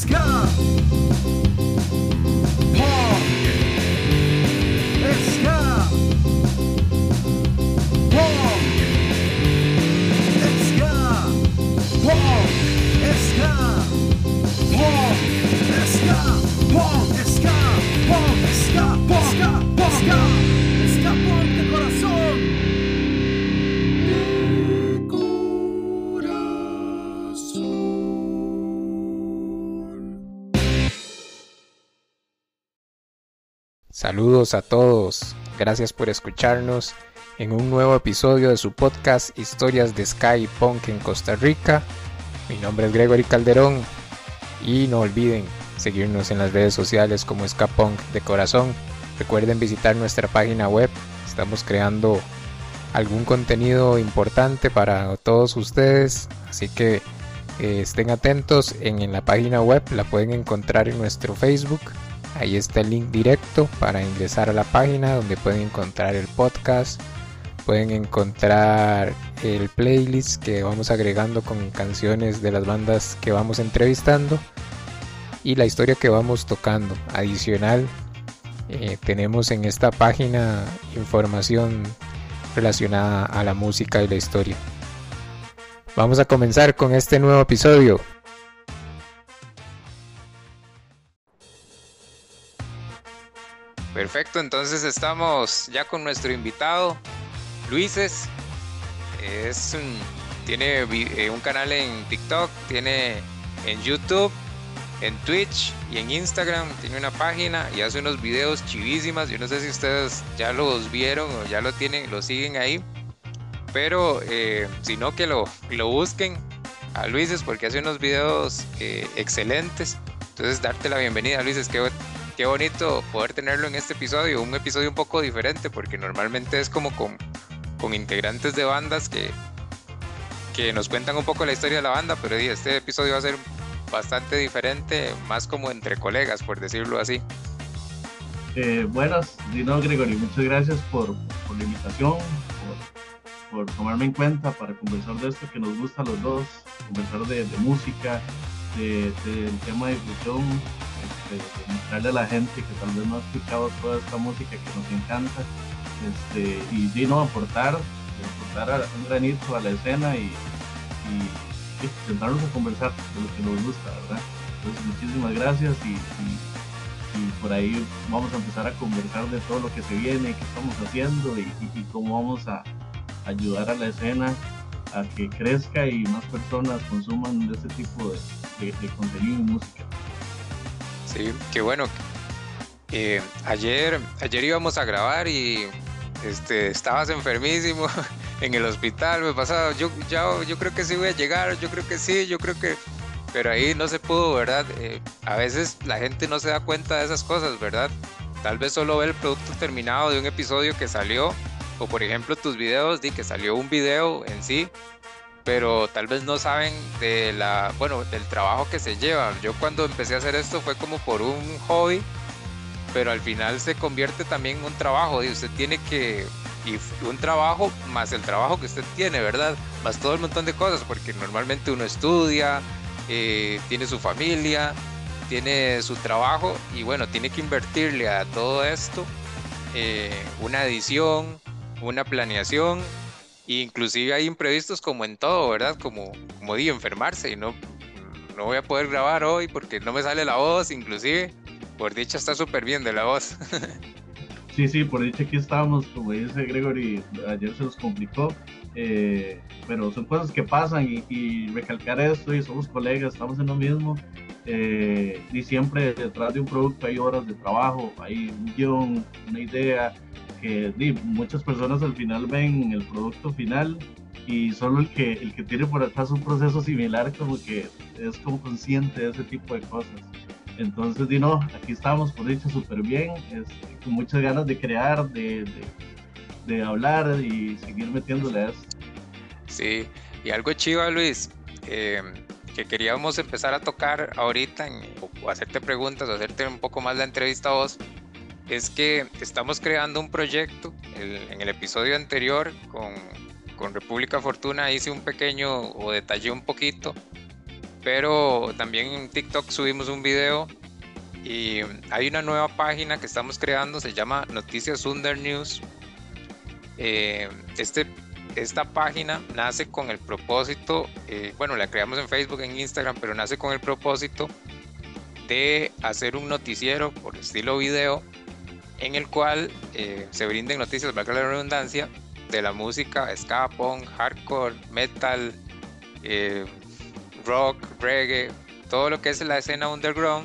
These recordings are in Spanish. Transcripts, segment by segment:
ska, punk, ska, punk, ska, punk, ska, punk, ska, punk, ska, punk, ska, punk, ska, punk de corazón. Saludos a todos, gracias por escucharnos en un nuevo episodio de su podcast Historias de Ska y Punk en Costa Rica. Mi nombre es Gregory Calderón y no olviden seguirnos en las redes sociales como Ska Punk de Corazón. Recuerden visitar nuestra página web, estamos creando algún contenido importante para todos ustedes, así que estén atentos. En la página web la pueden encontrar en nuestro Facebook. Ahí está el link directo para ingresar a la página donde pueden encontrar el podcast, pueden encontrar el playlist que vamos agregando con canciones de las bandas que vamos entrevistando y la historia que vamos tocando. Adicional, tenemos en esta página información relacionada a la música y la historia. Vamos a comenzar con este nuevo episodio. Perfecto, entonces estamos ya con nuestro invitado, Luises. Tiene un canal en TikTok, tiene en YouTube, en Twitch y en Instagram. Tiene una página y hace unos videos chivísimas. Yo no sé si ustedes ya los vieron o ya lo siguen ahí. Pero si no, que lo busquen a Luises porque hace unos videos excelentes. Entonces darte la bienvenida, Luises. Qué bonito poder tenerlo en este episodio, un episodio un poco diferente porque normalmente es como con integrantes de bandas que nos cuentan un poco la historia de la banda, pero este episodio va a ser bastante diferente, más como entre colegas, por decirlo así. Buenas, Dino Gregory, muchas gracias por la invitación, por tomarme en cuenta para conversar de esto que nos gusta a los dos, conversar de música, del tema de difusión. De mostrarle a la gente que tal vez no ha escuchado toda esta música que nos encanta, y no aportar un granito a la escena y sentarnos a conversar de lo que nos gusta, ¿verdad? Entonces muchísimas gracias y por ahí vamos a empezar a conversar de todo lo que se viene, qué estamos haciendo y cómo vamos a ayudar a la escena a que crezca y más personas consuman de este tipo de contenido y música. Sí, qué bueno. Ayer íbamos a grabar y estabas enfermísimo en el hospital. Me pasaba, yo creo que sí voy a llegar, yo creo que sí, pero ahí no se pudo, ¿verdad? A veces la gente no se da cuenta de esas cosas, ¿verdad? Tal vez solo ve el producto terminado de un episodio que salió, o por ejemplo tus videos, que salió un video en sí, pero tal vez no saben del trabajo que se lleva. Yo cuando empecé a hacer esto fue como por un hobby, pero al final se convierte también en un trabajo, y usted tiene y un trabajo más el trabajo que usted tiene, ¿verdad? Más todo el montón de cosas, porque normalmente uno estudia, tiene su familia, tiene su trabajo, y bueno, tiene que invertirle a todo esto una edición, una planeación. Inclusive hay imprevistos como en todo, ¿verdad? Como enfermarse y no voy a poder grabar hoy porque no me sale la voz, inclusive. Por dicha está súper bien de la voz. Sí, por dicha aquí estábamos, como dice Gregory, ayer se nos complicó, pero son cosas que pasan y recalcar esto, y somos colegas, estamos en lo mismo, y siempre detrás de un producto hay horas de trabajo, hay un guión, una idea, que muchas personas al final ven el producto final y solo el que tiene por atrás un proceso similar como que es como consciente de ese tipo de cosas. Entonces, aquí estamos por dicho súper bien, con muchas ganas de crear, de hablar y seguir metiéndole a esto. Sí, y algo chido, Luis, que queríamos empezar a tocar ahorita, o hacerte preguntas, o hacerte un poco más la entrevista a vos, es que estamos creando un proyecto. En el episodio anterior con República Fortuna hice un pequeño, o detallé un poquito pero también en TikTok subimos un video y hay una nueva página que estamos creando, se llama Noticias Under News. Esta página nace con el propósito, bueno, la creamos en Facebook, en Instagram, pero nace con el propósito de hacer un noticiero por estilo video en el cual se brinden noticias, valga la redundancia, de la música ska, punk, hardcore, metal, rock, reggae, todo lo que es la escena underground,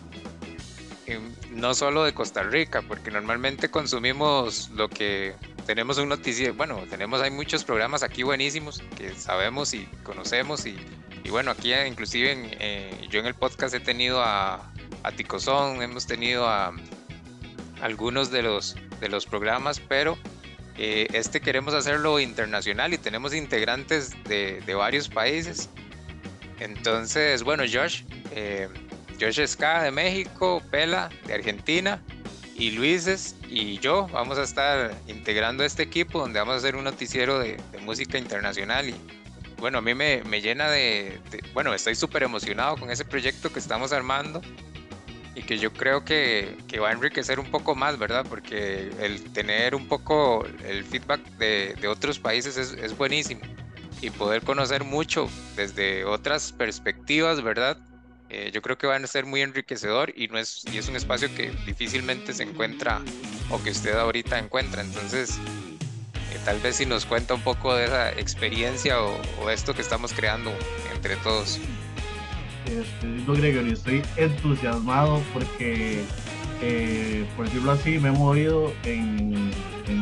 no solo de Costa Rica, porque normalmente consumimos lo que tenemos un noticiero, bueno, hay muchos programas aquí buenísimos que sabemos y conocemos y bueno, aquí inclusive yo en el podcast he tenido a Ticozón, hemos tenido a algunos de los programas, pero queremos hacerlo internacional y tenemos integrantes de varios países. Entonces, bueno, Josh Ska de México, Pela de Argentina y Luises y yo vamos a estar integrando este equipo donde vamos a hacer un noticiero de música internacional y bueno, a mí me llena bueno, estoy súper emocionado con ese proyecto que estamos armando y que yo creo que va a enriquecer un poco más, ¿verdad? Porque el tener un poco el feedback de otros países es buenísimo y poder conocer mucho desde otras perspectivas, ¿verdad? Yo creo que va a ser muy enriquecedor y es un espacio que difícilmente se encuentra o que usted ahorita encuentra. Entonces, tal vez si nos cuenta un poco de esa experiencia o esto que estamos creando entre todos. Yo, Gregory, estoy entusiasmado porque, por decirlo así, me he movido en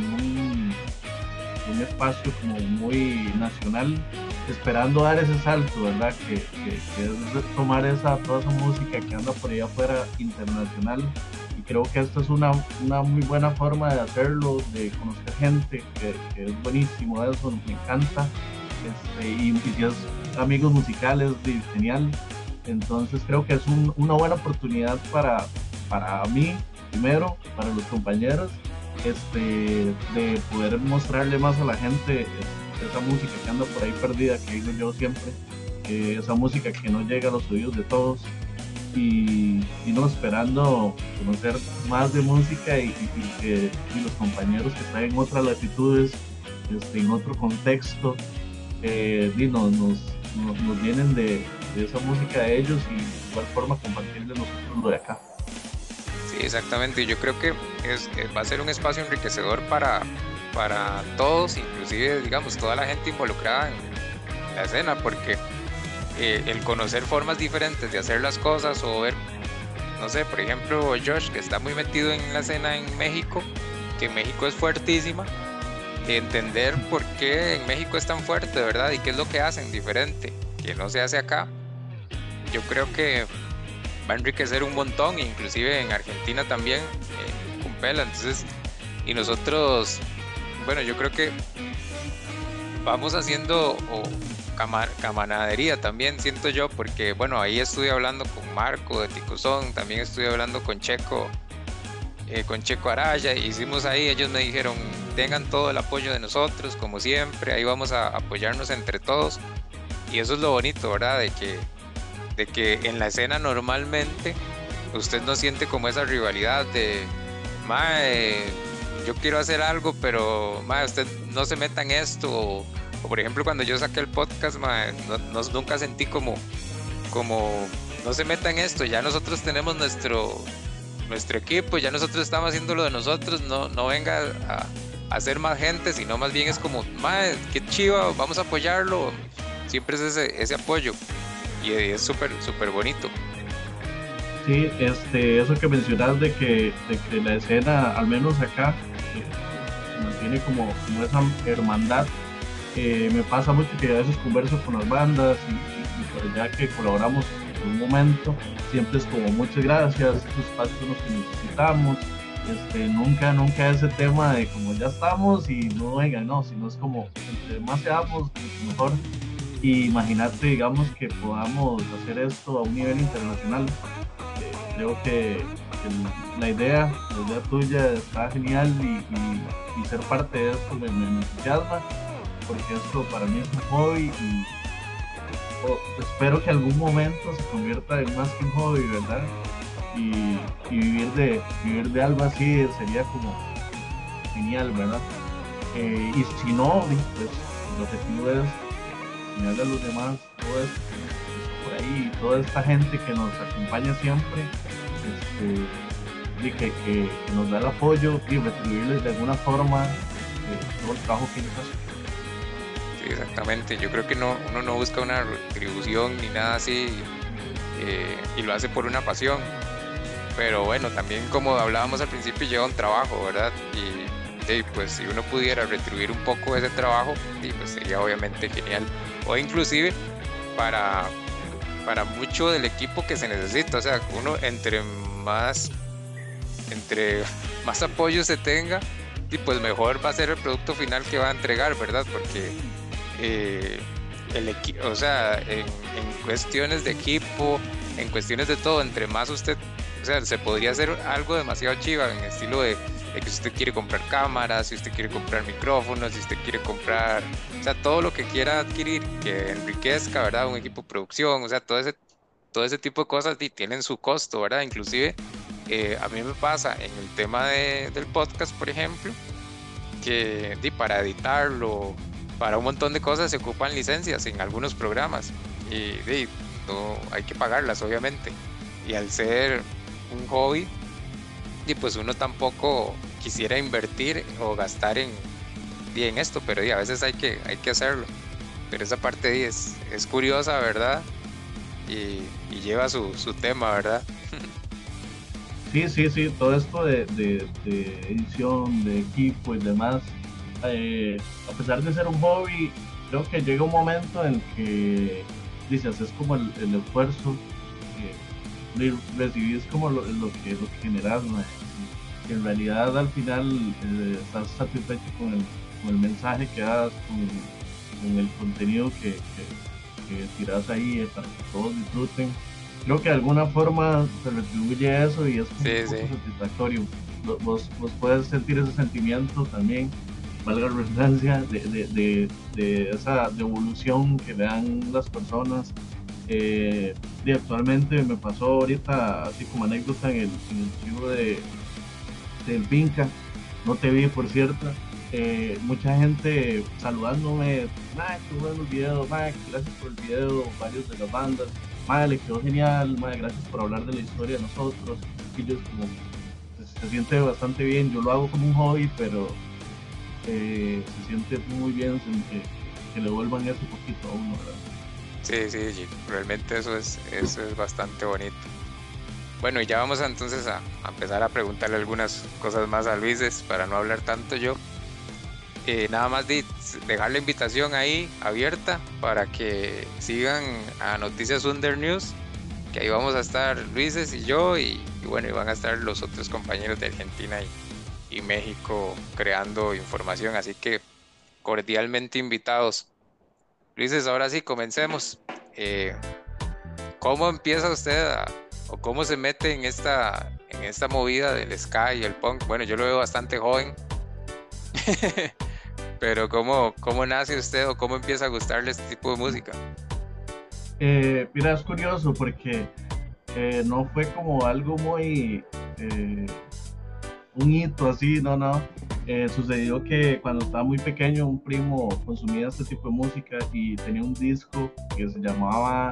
un espacio como muy nacional, esperando dar ese salto, ¿verdad? Que es tomar toda esa música que anda por allá afuera internacional. Y creo que esta es una muy buena forma de hacerlo, de conocer gente, que es buenísimo eso, me encanta. Y si es amigos musicales, genial. Entonces creo que es una buena oportunidad para mí, primero, para los compañeros, de poder mostrarle más a la gente esa música que anda por ahí perdida, que digo yo siempre, esa música que no llega a los oídos de todos y no esperando conocer más de música y los compañeros que están en otras latitudes, en otro contexto, nos vienen de esa música de ellos y de igual forma compartirles nosotros lo de acá. Sí, exactamente. Yo creo que va a ser un espacio enriquecedor para todos, inclusive, digamos, toda la gente involucrada en la escena, porque el conocer formas diferentes de hacer las cosas o ver, no sé, por ejemplo, Josh, que está muy metido en la escena en México, que en México es fuertísima, entender por qué en México es tan fuerte, ¿verdad? Y qué es lo que hacen diferente, que no se hace acá. Yo creo que va a enriquecer un montón, inclusive en Argentina también, con Pela. Entonces, y nosotros, bueno, yo creo que vamos haciendo camaradería también, siento yo, porque bueno, ahí estuve hablando con Marco de Ticozón, también estuve hablando con Checo Araya, hicimos ahí, ellos me dijeron, tengan todo el apoyo de nosotros, como siempre, ahí vamos a apoyarnos entre todos, y eso es lo bonito, ¿verdad? De que en la escena normalmente usted no siente como esa rivalidad de, mae, yo quiero hacer algo, pero mae, usted no se meta en esto, o por ejemplo cuando yo saqué el podcast, mae, nunca sentí como no se meta en esto, ya nosotros tenemos nuestro equipo, ya nosotros estamos haciendo lo de nosotros, no venga a hacer más gente, sino más bien es como, mae, qué chiva, vamos a apoyarlo, siempre es ese apoyo. Y es súper bonito. Sí, eso que mencionas de que la escena, al menos acá, mantiene como esa hermandad. Me pasa mucho que a veces converso con las bandas y por allá que colaboramos en un momento, siempre es como muchas gracias, estos espacios son los que necesitamos. Nunca ese tema de como ya estamos y no venga, no, sino es como entre más seamos, mejor. Y imagínate, digamos, que podamos hacer esto a un nivel internacional. Creo que la idea tuya está genial y ser parte de esto me entusiasma, porque esto para mí es un hobby espero que algún momento se convierta en más que un hobby, ¿verdad? Y vivir de algo así sería como genial, ¿verdad? Y si no, pues el objetivo es enseñarle a los demás todo esto, por ahí, toda esta gente que nos acompaña siempre, y que nos da el apoyo y retribuirles de alguna forma todo el trabajo que ellos hacen. Sí, exactamente. Yo creo que uno no busca una retribución ni nada así, y lo hace por una pasión. Pero bueno, también como hablábamos al principio, lleva un trabajo, ¿verdad? Y pues si uno pudiera retribuir un poco ese trabajo, pues sería obviamente genial. O inclusive para mucho del equipo que se necesita. O sea, uno entre más apoyo se tenga, y pues mejor va a ser el producto final que va a entregar, ¿verdad? Porque o sea, en cuestiones de equipo, en cuestiones de todo, entre más usted, o sea, se podría hacer algo demasiado chiva en el estilo de que si usted quiere comprar cámaras, si usted quiere comprar micrófonos, si usted quiere comprar, o sea, todo lo que quiera adquirir que enriquezca, ¿verdad? Un equipo de producción, o sea, todo ese tipo de cosas tienen su costo, ¿verdad? Inclusive a mí me pasa en el tema del podcast, por ejemplo, que para editarlo, para un montón de cosas se ocupan licencias en algunos programas y no, hay que pagarlas, obviamente. Y al ser un hobby, pues uno tampoco quisiera invertir o gastar en esto, pero a veces hay que hacerlo. Pero esa parte es curiosa, ¿verdad? Y lleva su tema, ¿verdad? Sí, todo esto de edición, de equipo y demás, a pesar de ser un hobby, creo que llega un momento en que dices, es como el esfuerzo, recibís como lo que generas, ¿no? Y en realidad al final estás satisfecho con el mensaje que das, con el contenido que tiras ahí, para que todos disfruten. Creo que de alguna forma se retribuye eso y es un poco satisfactorio. Vos puedes sentir ese sentimiento también, valga la redundancia, de esa devolución que le dan las personas. Y actualmente me pasó ahorita, así como anécdota, en el chivo del Pinca, no te vi por cierto, mucha gente saludándome, qué bueno el video, gracias por el video, varios de las bandas, le quedó genial, gracias por hablar de la historia de nosotros. Y yo como, se siente bastante bien, yo lo hago como un hobby, pero se siente muy bien que le vuelvan ese poquito a uno, ¿verdad? Sí, realmente eso es bastante bonito. Bueno, y ya vamos entonces a empezar a preguntarle algunas cosas más a Luises para no hablar tanto yo. Nada más dejar la invitación ahí abierta para que sigan a Noticias Under News, que ahí vamos a estar Luises y yo, y bueno, y van a estar los otros compañeros de Argentina y México creando información, así que cordialmente invitados. Luises, ahora sí, comencemos. ¿Cómo empieza usted o cómo se mete en esta movida del ska y el punk? Bueno, yo lo veo bastante joven. Pero ¿cómo nace usted o cómo empieza a gustarle este tipo de música? Mira, es curioso porque no fue como algo muy un hito así, no. Sucedió que cuando estaba muy pequeño un primo consumía este tipo de música y tenía un disco que se llamaba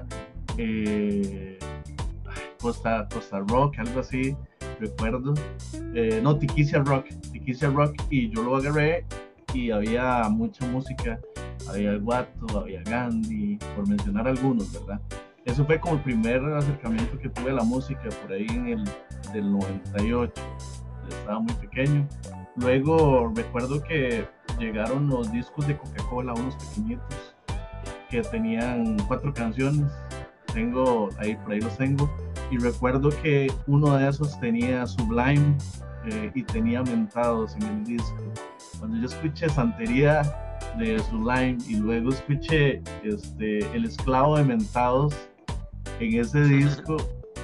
Costa Rock, algo así, recuerdo. No, Tiquicia Rock, y yo lo agarré y había mucha música, había el Guato, había Gandhi, por mencionar algunos, ¿verdad? Eso fue como el primer acercamiento que tuve a la música por ahí en el del 98, estaba muy pequeño. Luego recuerdo que llegaron los discos de Coca-Cola, unos pequeñitos, que tenían 4 canciones, por ahí los tengo, y recuerdo que uno de esos tenía Sublime y tenía Mentados en el disco. Cuando yo escuché Santería de Sublime y luego escuché El Esclavo de Mentados en ese disco,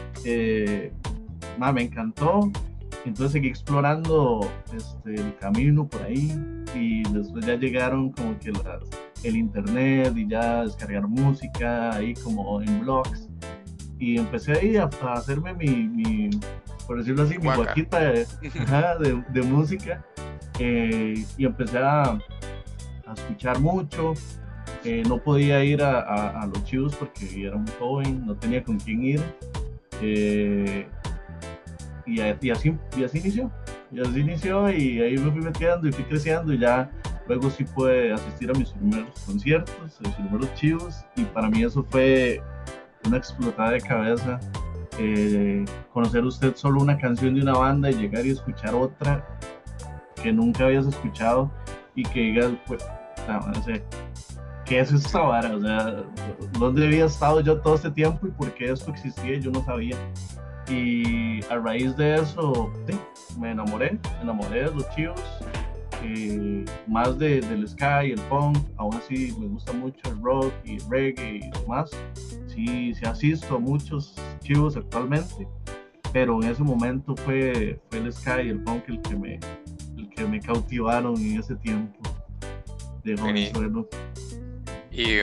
me encantó. Entonces seguí explorando el camino por ahí y después ya llegaron como que el internet y ya descargar música ahí como en blogs. Y empecé ahí a hacerme por decirlo así, mi Guaca. guaquita de música. Y empecé a escuchar mucho. No podía ir a los chivos porque era muy joven, no tenía con quién ir. Y así inició. Y así inició y ahí me fui metiendo y fui creciendo y ya luego sí pude asistir a mis primeros conciertos, a mis primeros chivos, y para mí eso fue una explotada de cabeza. Conocer usted solo una canción de una banda y llegar y escuchar otra que nunca habías escuchado y que digas, pues, no sé, ¿qué es esta vara? O sea, ¿dónde había estado yo todo este tiempo y por qué esto existía? Yo no sabía. Y a raíz de eso, sí, me enamoré de los chivos, más del ska y el punk. Aún así me gusta mucho el rock y el reggae y demás. Sí asisto a muchos chivos actualmente, pero en ese momento fue el ska y el punk el que me cautivaron en ese tiempo de jovenzuelo. ¿Y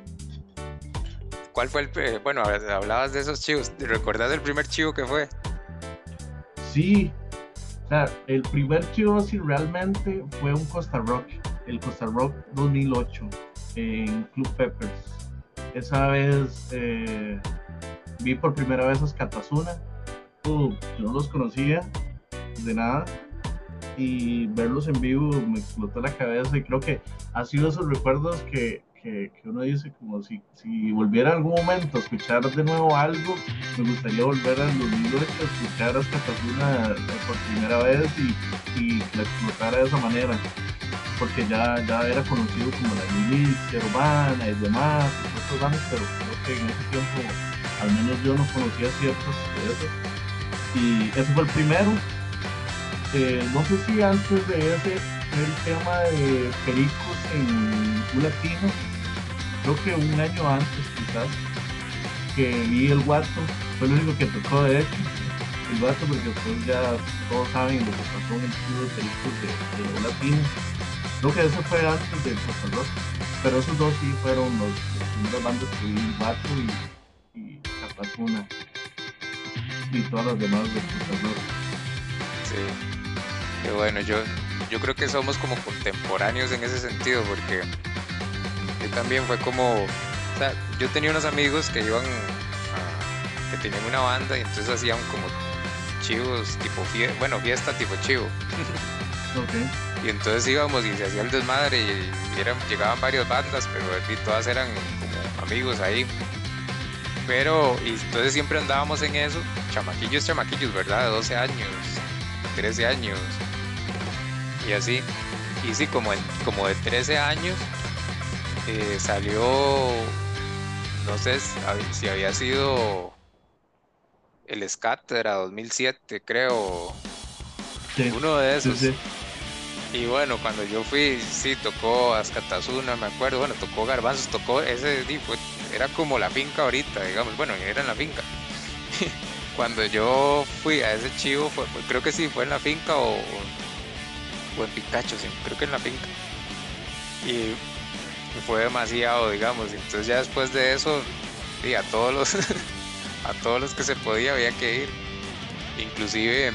cuál fue bueno, hablabas de esos chivos, ¿recordás el primer chivo que fue? Sí, o sea, el primer chivo así realmente fue un Costa Rock, el Costa Rock 2008 en Club Peppers. Esa vez vi por primera vez a Skatazuna. Yo no los conocía de nada y verlos en vivo me explotó la cabeza, y creo que ha sido esos recuerdos que uno dice como si volviera en algún momento a escuchar de nuevo algo, me gustaría volver al 2008 a escuchar a Skatazuna por primera vez y la explotara de esa manera, porque ya era conocido como la milicia urbana y demás, y otros bandas, pero creo que en ese tiempo al menos yo no conocía ciertos de esos, y ese fue el primero. No sé si antes de ese fue el tema de Pericos en un latino, creo que un año antes quizás, que vi el Guato, fue lo único que tocó de hecho, el Guato, porque después ya todos saben lo que pasó en el estudio de Pericos de los latinos. Creo que ese fue antes del Costa Rock, pero esos dos sí fueron los primeras bandas que vi, el Guato y Skatazuna y todas las demás del Costa Rock. Sí. Que bueno, yo creo que somos como contemporáneos en ese sentido, porque yo también fue como, o sea, yo tenía unos amigos que que tenían una banda y entonces hacían como chivos tipo fiesta tipo chivo. Okay. Y entonces íbamos y se hacía el desmadre y llegaban varias bandas, pero todas eran como amigos ahí. Y entonces siempre andábamos en eso, chamaquillos, ¿verdad? De 12 años, 13 años. Y así, y sí, como de 13 años salió, no sé si había sido el Scat, era 2007 creo, Sí, uno de esos. sí. Y bueno, cuando yo fui, sí, tocó a Skatazuna, me acuerdo, bueno, tocó Garbanzos, tocó ese, era como la finca ahorita, digamos, bueno, era en la finca. Cuando yo fui a ese chivo, creo que sí, fue en la finca o en Picacho, sí, creo que en la finca. Y fue demasiado, digamos. Entonces ya después de eso, sí, a todos los que se podía había que ir. Inclusive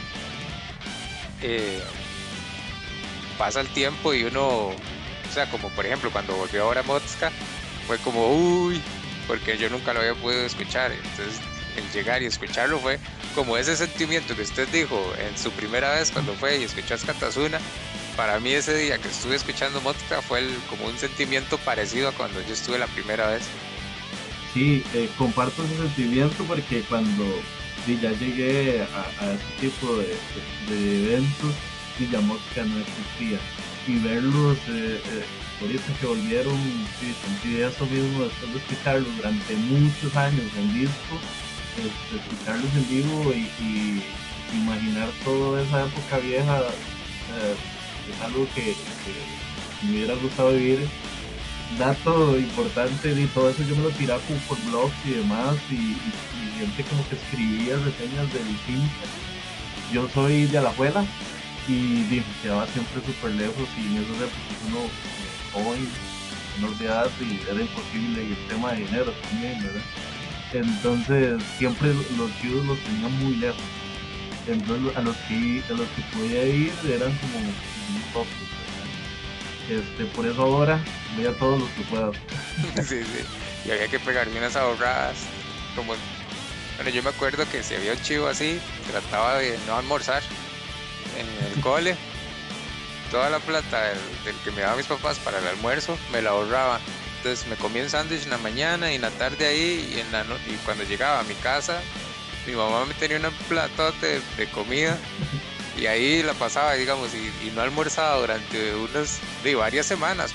pasa el tiempo y uno, o sea, como por ejemplo cuando volvió ahora Motska, fue como uy, porque yo nunca lo había podido escuchar. Entonces el llegar y escucharlo fue como ese sentimiento que usted dijo en su primera vez cuando fue y escuchó a Skatazuna. Para mí ese día que estuve escuchando Motska fue como un sentimiento parecido a cuando yo estuve la primera vez. Sí, comparto ese sentimiento porque cuando ya llegué a este tipo de eventos, ya Motska no existía. Y verlos ahorita que volvieron, sí, sentí eso mismo después de escucharlos durante muchos años en disco, escucharlos en vivo y imaginar toda esa época vieja. Es algo que me hubiera gustado vivir. Dato importante de todo eso, yo me lo tiraba como por blogs y demás, y gente como que escribía reseñas del finca. Yo soy de Alajuela y quedaba siempre súper lejos, y en esas épocas uno joven menor de edad y era imposible, y el tema de dinero también, ¿verdad? Entonces siempre los chivos los tenía muy lejos. Entonces a los que podía ir eran como muy pocos, ¿verdad? Por eso ahora voy a todos los que puedo. Sí, sí. Y había que pegarme unas ahorradas. Como, bueno, yo me acuerdo que si había un chivo así, trataba de no almorzar en el cole. Toda la plata del que me daban mis papás para el almuerzo me la ahorraba. Entonces me comía un sándwich en la mañana y en la tarde ahí y cuando llegaba a mi casa mi mamá me tenía un platote de comida y ahí la pasaba, digamos, y no almorzaba durante varias semanas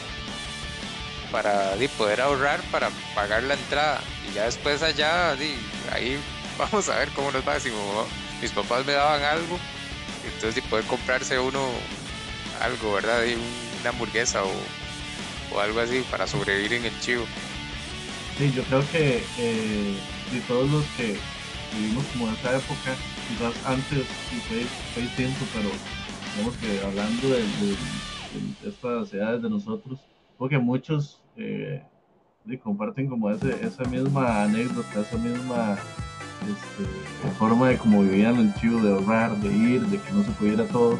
para poder ahorrar para pagar la entrada. Y ya después allá, ahí vamos a ver cómo nos va. Si mis papás me daban algo, entonces poder comprarse uno algo, ¿verdad? Una hamburguesa o algo así para sobrevivir en el chivo. Sí, yo creo que de todos los que vivimos como en esa época, quizás antes y fue distinto, pero digamos que hablando de estas edades de nosotros, porque muchos comparten como esa misma anécdota, esa misma forma de cómo vivían el chivo, de ahorrar, de ir, de que no se pudiera a todos.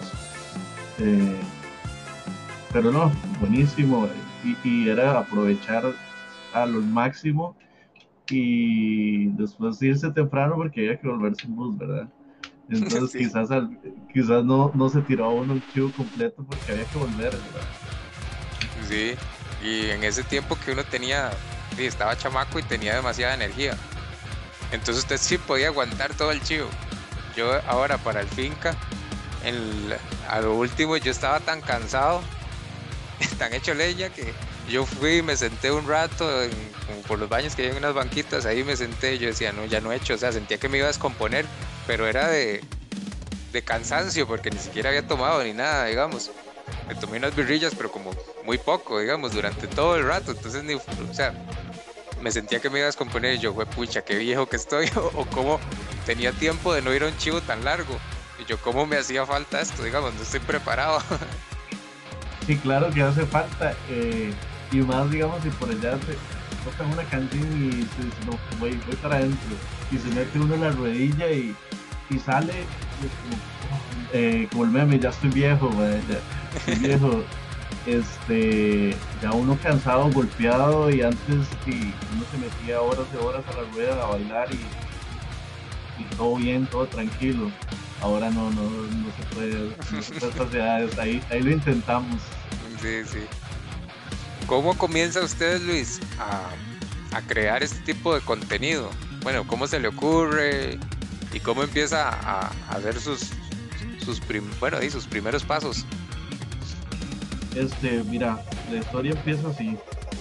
Pero no, buenísimo, y era aprovechar a lo máximo y después irse temprano porque había que volverse en bus, ¿verdad? Entonces Sí, quizás no se tiró a uno el chivo completo porque había que volver, ¿verdad? sí. Y en ese tiempo que uno tenía, estaba chamaco y tenía demasiada energía. Entonces usted sí podía aguantar todo el chivo. Yo ahora para el finca, a lo último yo estaba tan cansado, tan hecho leña que yo fui y me senté un rato como por los baños que hay en unas banquitas, ahí me senté y yo decía, no, ya no he hecho, o sea, sentía que me iba a descomponer, pero era de cansancio porque ni siquiera había tomado ni nada, digamos. Me tomé unas birrillas, pero como muy poco, digamos, durante todo el rato, entonces o sea, me sentía que me iba a descomponer y yo, pucha, qué viejo que estoy, o cómo tenía tiempo de no ir a un chivo tan largo, y yo, cómo me hacía falta esto, digamos, no estoy preparado. Sí, claro que hace falta, y más, digamos, si por allá se tocan una canción y se dice, no, voy para adentro, y se mete uno en la ruedilla y sale, como el meme, ya estoy viejo, ya estoy viejo. Ya uno cansado, golpeado, y antes uno se metía horas y horas a la rueda a bailar y todo bien, todo tranquilo. Ahora no se puede, estas edades, ahí lo intentamos. Sí, sí. ¿Cómo comienza usted, Luis, a crear este tipo de contenido? Bueno, ¿cómo se le ocurre y cómo empieza a hacer sus primeros pasos? Mira, la historia empieza así.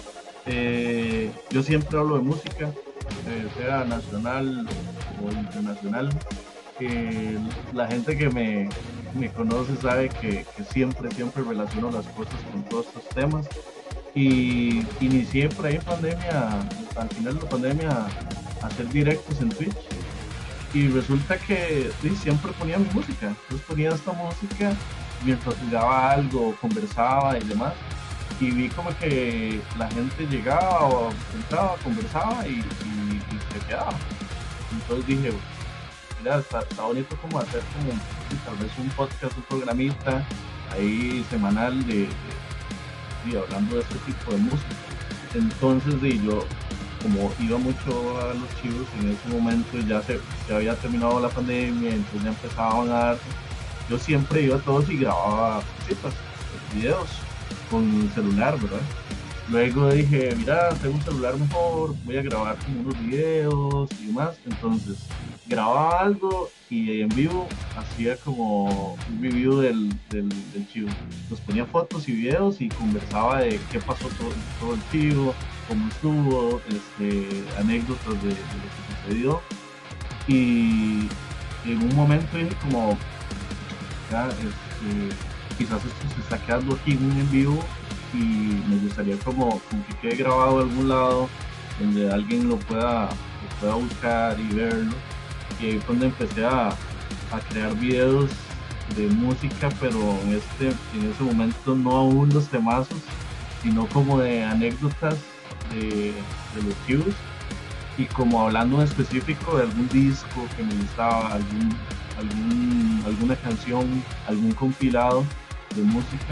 Yo siempre hablo de música, sea nacional o internacional. La gente que me conoce sabe que siempre relaciono las cosas con todos estos temas. Y inicié por ahí en pandemia, al final de la pandemia, a hacer directos en Twitch. Y resulta que siempre ponía mi música. Entonces ponía esta música mientras jugaba algo, conversaba y demás. Y vi como que la gente llegaba o entraba, conversaba y se quedaba. Entonces dije, mira, está bonito como hacer como tal vez un podcast, un programita ahí semanal hablando de este tipo de música. Entonces yo, como iba mucho a los chivos en ese momento, ya había terminado la pandemia, entonces ya empezaban a dar. Yo siempre iba a todos y grababa cositas, videos con mi celular, ¿verdad? Luego dije, mira, tengo un celular mejor, voy a grabar como unos videos y demás. Entonces grababa algo y en vivo hacía como un review del chivo. Los ponía fotos y videos y conversaba de qué pasó todo el chivo, cómo estuvo, anécdotas de lo que sucedió. Y en un momento dije como, ya, quizás esto se está quedando aquí en vivo y me gustaría como que quede grabado de algún lado donde alguien lo pueda buscar y verlo. Y ahí fue donde empecé a crear videos de música, pero en ese momento no aún los temazos, sino como de anécdotas de los Cubes, y como hablando en específico de algún disco que me gustaba, alguna canción, algún compilado de música.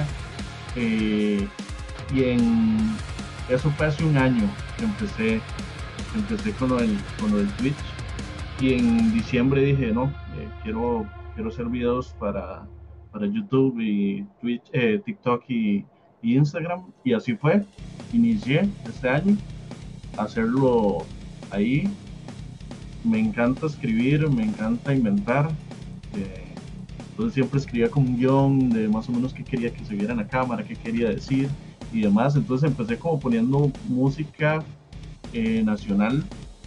Y eso fue hace un año que empecé con lo del Twitch, y en diciembre dije, no, quiero hacer videos para YouTube y Twitch, TikTok y Instagram, y así fue. Inicié este año a hacerlo ahí. Me encanta escribir, me encanta inventar. Entonces siempre escribía como un guión de más o menos qué quería que se viera en la cámara, qué quería decir y demás. Entonces empecé como poniendo música nacional,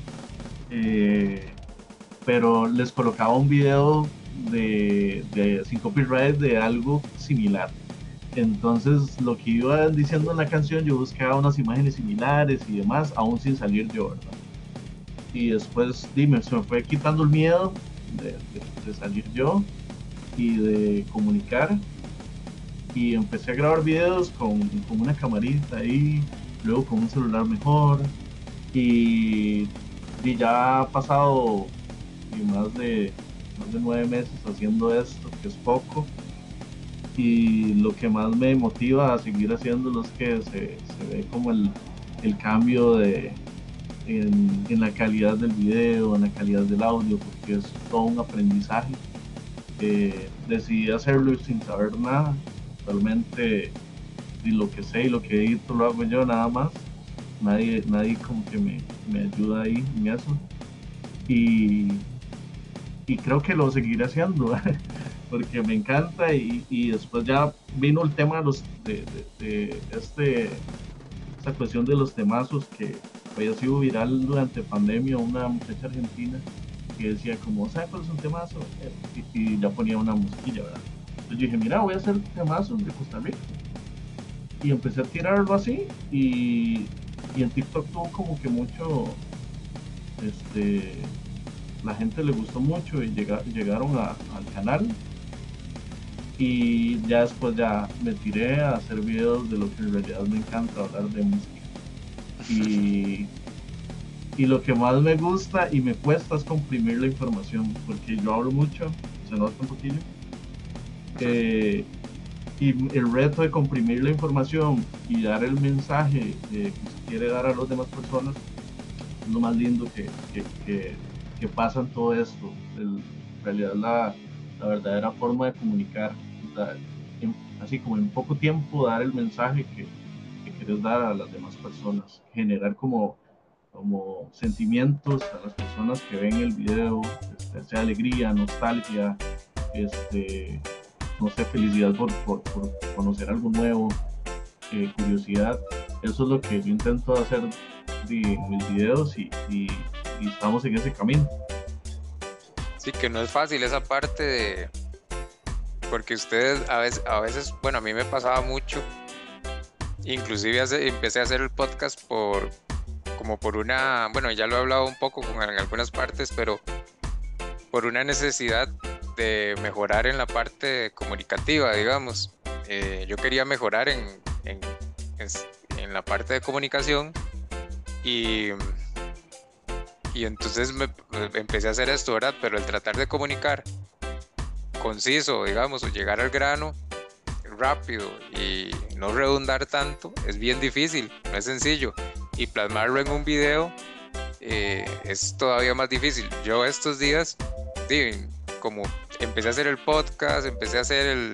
pero les colocaba un video sin copyright de algo similar. Entonces lo que iba diciendo en la canción, yo buscaba unas imágenes similares y demás, aún sin salir yo, ¿verdad? Y después se me fue quitando el miedo de salir yo y de comunicar, y empecé a grabar videos con una camarita ahí, luego con un celular mejor, y ya ha pasado más de 9 meses haciendo esto, que es poco, y lo que más me motiva a seguir haciéndolo es que se ve como el cambio en la calidad del video, en la calidad del audio, porque es todo un aprendizaje. Decidí hacerlo sin saber nada, realmente, y lo que sé y lo que edito lo hago yo nada más, nadie como que me ayuda ahí en eso, y creo que lo seguiré haciendo porque me encanta, y después ya vino el tema de esta cuestión de los temazos, que había sido viral durante pandemia. Una muchacha argentina que decía como, ¿sabes cuál es un temazo? Y ya ponía una musiquilla, ¿verdad? Entonces yo dije, mira, voy a hacer temazos de Costa Rica, y empecé a tirarlo así, y en TikTok tuvo como que mucho, la gente le gustó mucho, y llegaron al canal, y ya después ya me tiré a hacer videos de lo que en realidad me encanta, hablar de música. Y lo que más me gusta y me cuesta es comprimir la información, porque yo hablo mucho, se nota un poquillo, y el reto de comprimir la información y dar el mensaje que se quiere dar a las demás personas es lo más lindo que pasa en todo esto. En realidad la verdadera forma de comunicar, así como en poco tiempo dar el mensaje que quieres dar a las demás personas, generar como sentimientos a las personas que ven el video, sea alegría, nostalgia, no sé, felicidad por conocer algo nuevo, curiosidad. Eso es lo que yo intento hacer en mis videos, y estamos en ese camino. Sí, que no es fácil esa parte porque ustedes a veces, bueno, a mí me pasaba mucho, inclusive empecé a hacer el podcast como por una, bueno, ya lo he hablado un poco en algunas partes, pero por una necesidad de mejorar en la parte comunicativa, digamos. Yo quería mejorar en la parte de comunicación, y entonces empecé a hacer esto, ¿verdad? Pero el tratar de comunicar conciso, digamos, o llegar al grano rápido y no redundar tanto, es bien difícil, no es sencillo. Y plasmarlo en un video es todavía más difícil. Yo estos días, como empecé a hacer el podcast, empecé a hacer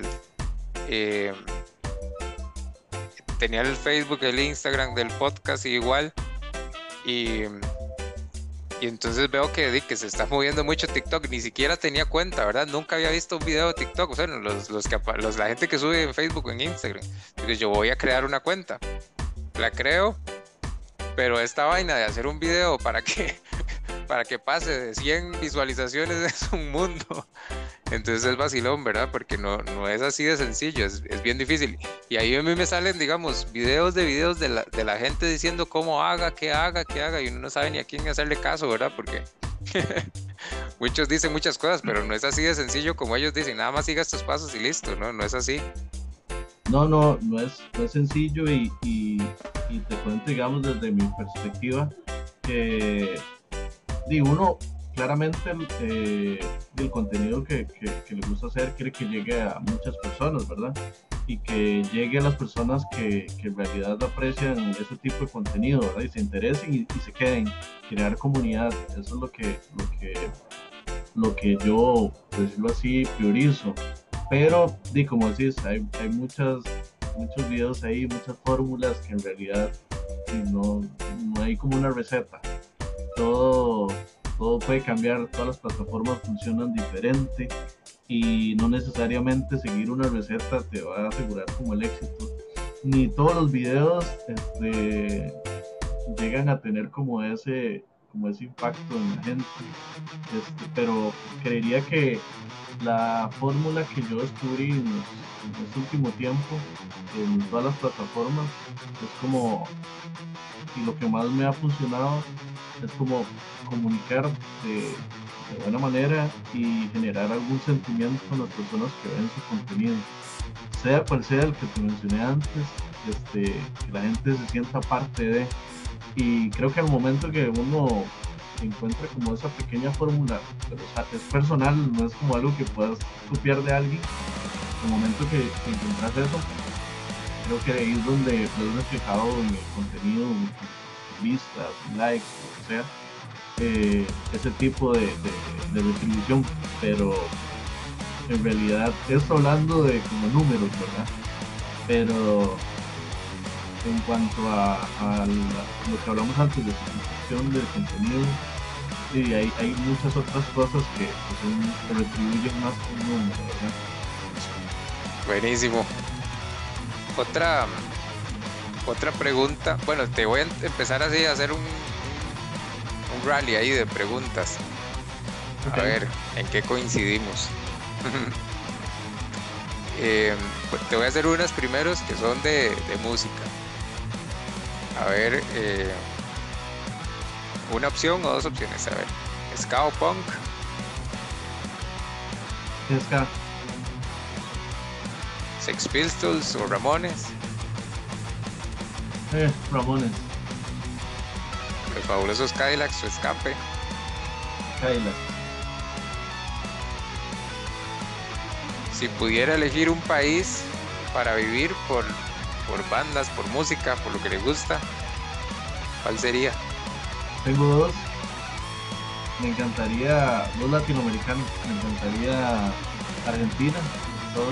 tenía el Facebook, el Instagram del podcast igual, y entonces veo que se está moviendo mucho TikTok. Ni siquiera tenía cuenta, ¿verdad? Nunca había visto un video de TikTok, o sea, la gente que sube en Facebook o en Instagram. Entonces yo voy a crear una cuenta, la creo, pero esta vaina de hacer un video para que pase de 100 visualizaciones es un mundo. Entonces es vacilón, ¿verdad? Porque no es así de sencillo, es bien difícil. Y ahí a mí me salen, digamos, videos de la gente diciendo cómo haga, qué haga, y uno no sabe ni a quién hacerle caso, ¿verdad? Porque muchos dicen muchas cosas, pero no es así de sencillo como ellos dicen, nada más siga estos pasos y listo, ¿no? No es así. no es sencillo y te cuento, digamos, desde mi perspectiva, que uno claramente el contenido que le gusta hacer quiere que llegue a muchas personas, ¿verdad? Y que llegue a las personas que en realidad aprecian ese tipo de contenido, ¿verdad? Y se interesen y se queden, crear comunidad, eso es lo que yo, por decirlo así, priorizo. Pero, como decís, hay muchos videos ahí, muchas fórmulas que en realidad no hay como una receta. Todo, todo puede cambiar, todas las plataformas funcionan diferente y no necesariamente seguir una receta te va a asegurar como el éxito. Ni todos los videos llegan a tener como ese impacto en la gente. Pero creería que la fórmula que yo descubrí en este último tiempo en todas las plataformas es como, y lo que más me ha funcionado es como comunicar de buena manera y generar algún sentimiento con las personas que ven su contenido, sea cual sea el que te mencioné antes, que la gente se sienta parte de. Y creo que al momento que uno encuentra como esa pequeña fórmula, pero o sea, es personal, no es como algo que puedas copiar de alguien. Al momento que encuentras eso, creo que ahí es donde ves reflejado en el contenido, en vistas, likes, lo que sea, ese tipo de retribución. Pero en realidad, esto hablando de como números, ¿verdad? Pero en cuanto a lo que hablamos antes de satisfacción del contenido, y hay muchas otras cosas que retribuyen más que un número, ¿verdad? Buenísimo. Otra, otra pregunta. Bueno, te voy a empezar así a hacer un rally ahí de preguntas. A Ok. ver, ¿en qué coincidimos? Pues te voy a hacer unas primeros que son de música. A ver, una opción o dos opciones. A ver, ska o punk, Es que Sex Pistols o Ramones, Ramones, Los Fabulosos Cadillacs o Escape. Kyla. Si pudiera elegir un país para vivir por bandas, por música, por lo que le gusta, ¿cuál sería? Tengo dos. Me encantaría, dos latinoamericanos. Me encantaría Argentina, toda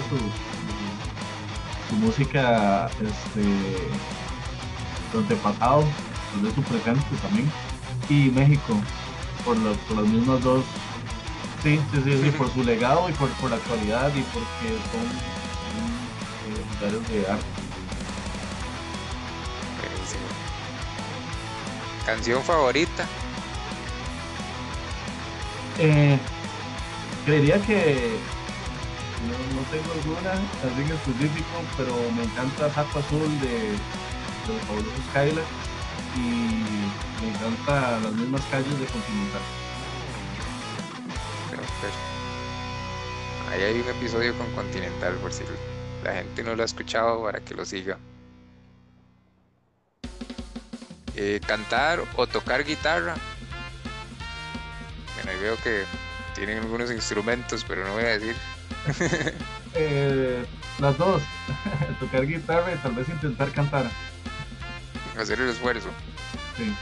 su música, su antepasado, tal vez su presente también. Y México, por las mismas dos. Sí, sí, sí, sí, por su legado y por la actualidad y porque son lugares de arte. Buenísimo. ¿Canción favorita? Eh, Creería que no tengo alguna así en específico, pero me encanta Saco Azul de los Fabulosos Kyla y me encanta las mismas calles de Continental. Pero ahí hay un episodio con Continental, por si la gente no lo ha escuchado, para que lo siga. ¿Cantar o tocar guitarra? Bueno, ahí veo que tienen algunos instrumentos, pero no voy a decir. Las dos, tocar guitarra y tal vez intentar cantar. Hacer el esfuerzo. Sí.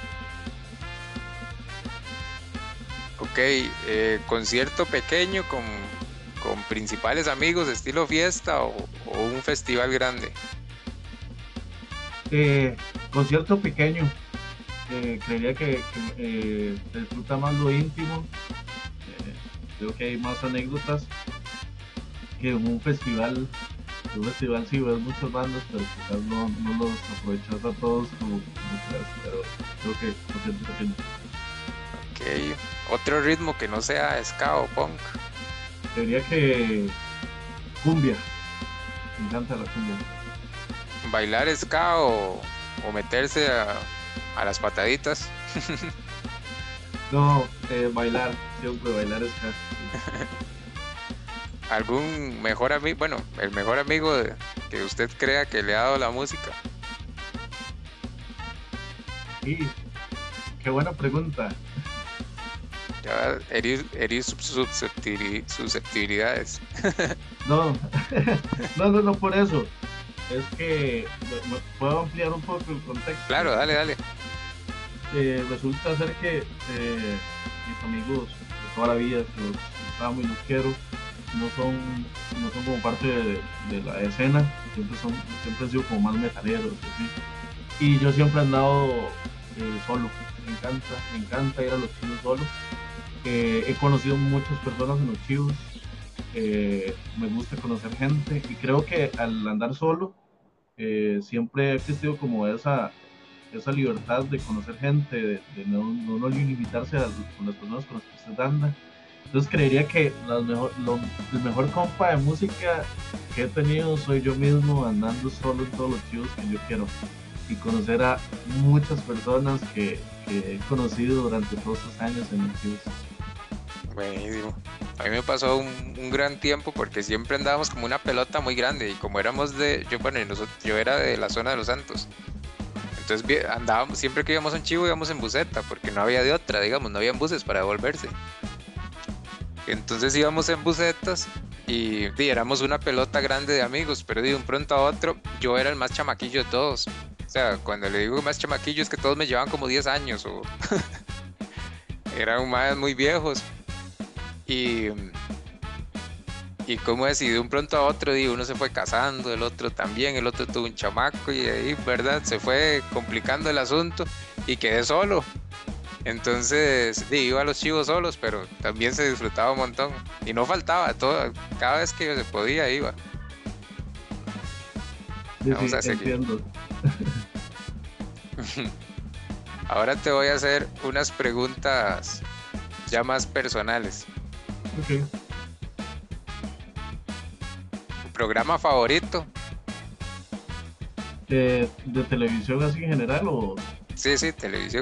Ok, concierto pequeño con principales amigos, estilo fiesta o un festival grande. Concierto pequeño, creería que se disfruta más lo íntimo. Creo que hay más anécdotas que en un festival. En un festival sí ves muchas bandas, pero quizás no los aprovechas a todos como quieras, pero creo que concierto pequeño. Ok, otro ritmo que no sea ska o punk. Creería que cumbia, me encanta la cumbia. Bailar ska o meterse a las pataditas. No, bailar, siempre bailar es casi. ¿Algún mejor amigo? Bueno, el mejor amigo que usted crea que le ha dado la música? Y qué buena pregunta. Ya va a herir susceptibilidades. No, no por eso. Es que puedo ampliar un poco el contexto. Claro, dale. Resulta ser que mis amigos de toda la vida, que los amo y los quiero, no son como parte de la escena, siempre han sido como más metaleros, así. Y yo siempre he andado solo. Me encanta ir a los chivos solo. He conocido muchas personas en los chivos. Me gusta conocer gente y creo que al andar solo siempre ha existido como esa libertad de conocer gente, de no limitarse con las personas con las que usted anda. Entonces creería que el mejor compa de música que he tenido soy yo mismo, andando solo en todos los chivos que yo quiero y conocer a muchas personas que he conocido durante todos estos años en los chivos. Buenísimo. A mí me pasó un gran tiempo porque siempre andábamos como una pelota muy grande y como éramos yo era de la zona de Los Santos. Entonces andábamos, siempre que íbamos a un chivo íbamos en buseta porque no había de otra, digamos, no habían buses para devolverse. Entonces íbamos en busetas y éramos una pelota grande de amigos, pero de un pronto a otro yo era el más chamaquillo de todos. O sea, cuando le digo más chamaquillo es que todos me llevaban como 10 años o eran más muy viejos. Y como es, y de un pronto a otro, uno se fue casando, el otro también, el otro tuvo un chamaco y ahí, ¿verdad? Se fue complicando el asunto y quedé solo. Entonces, iba a los chivos solos, pero también se disfrutaba un montón. Y no faltaba, cada vez que se podía iba. Vamos a seguir. Entiendo. Ahora te voy a hacer unas preguntas ya más personales. Okay. ¿Programa favorito? ¿De televisión así en general o...? Sí, televisión.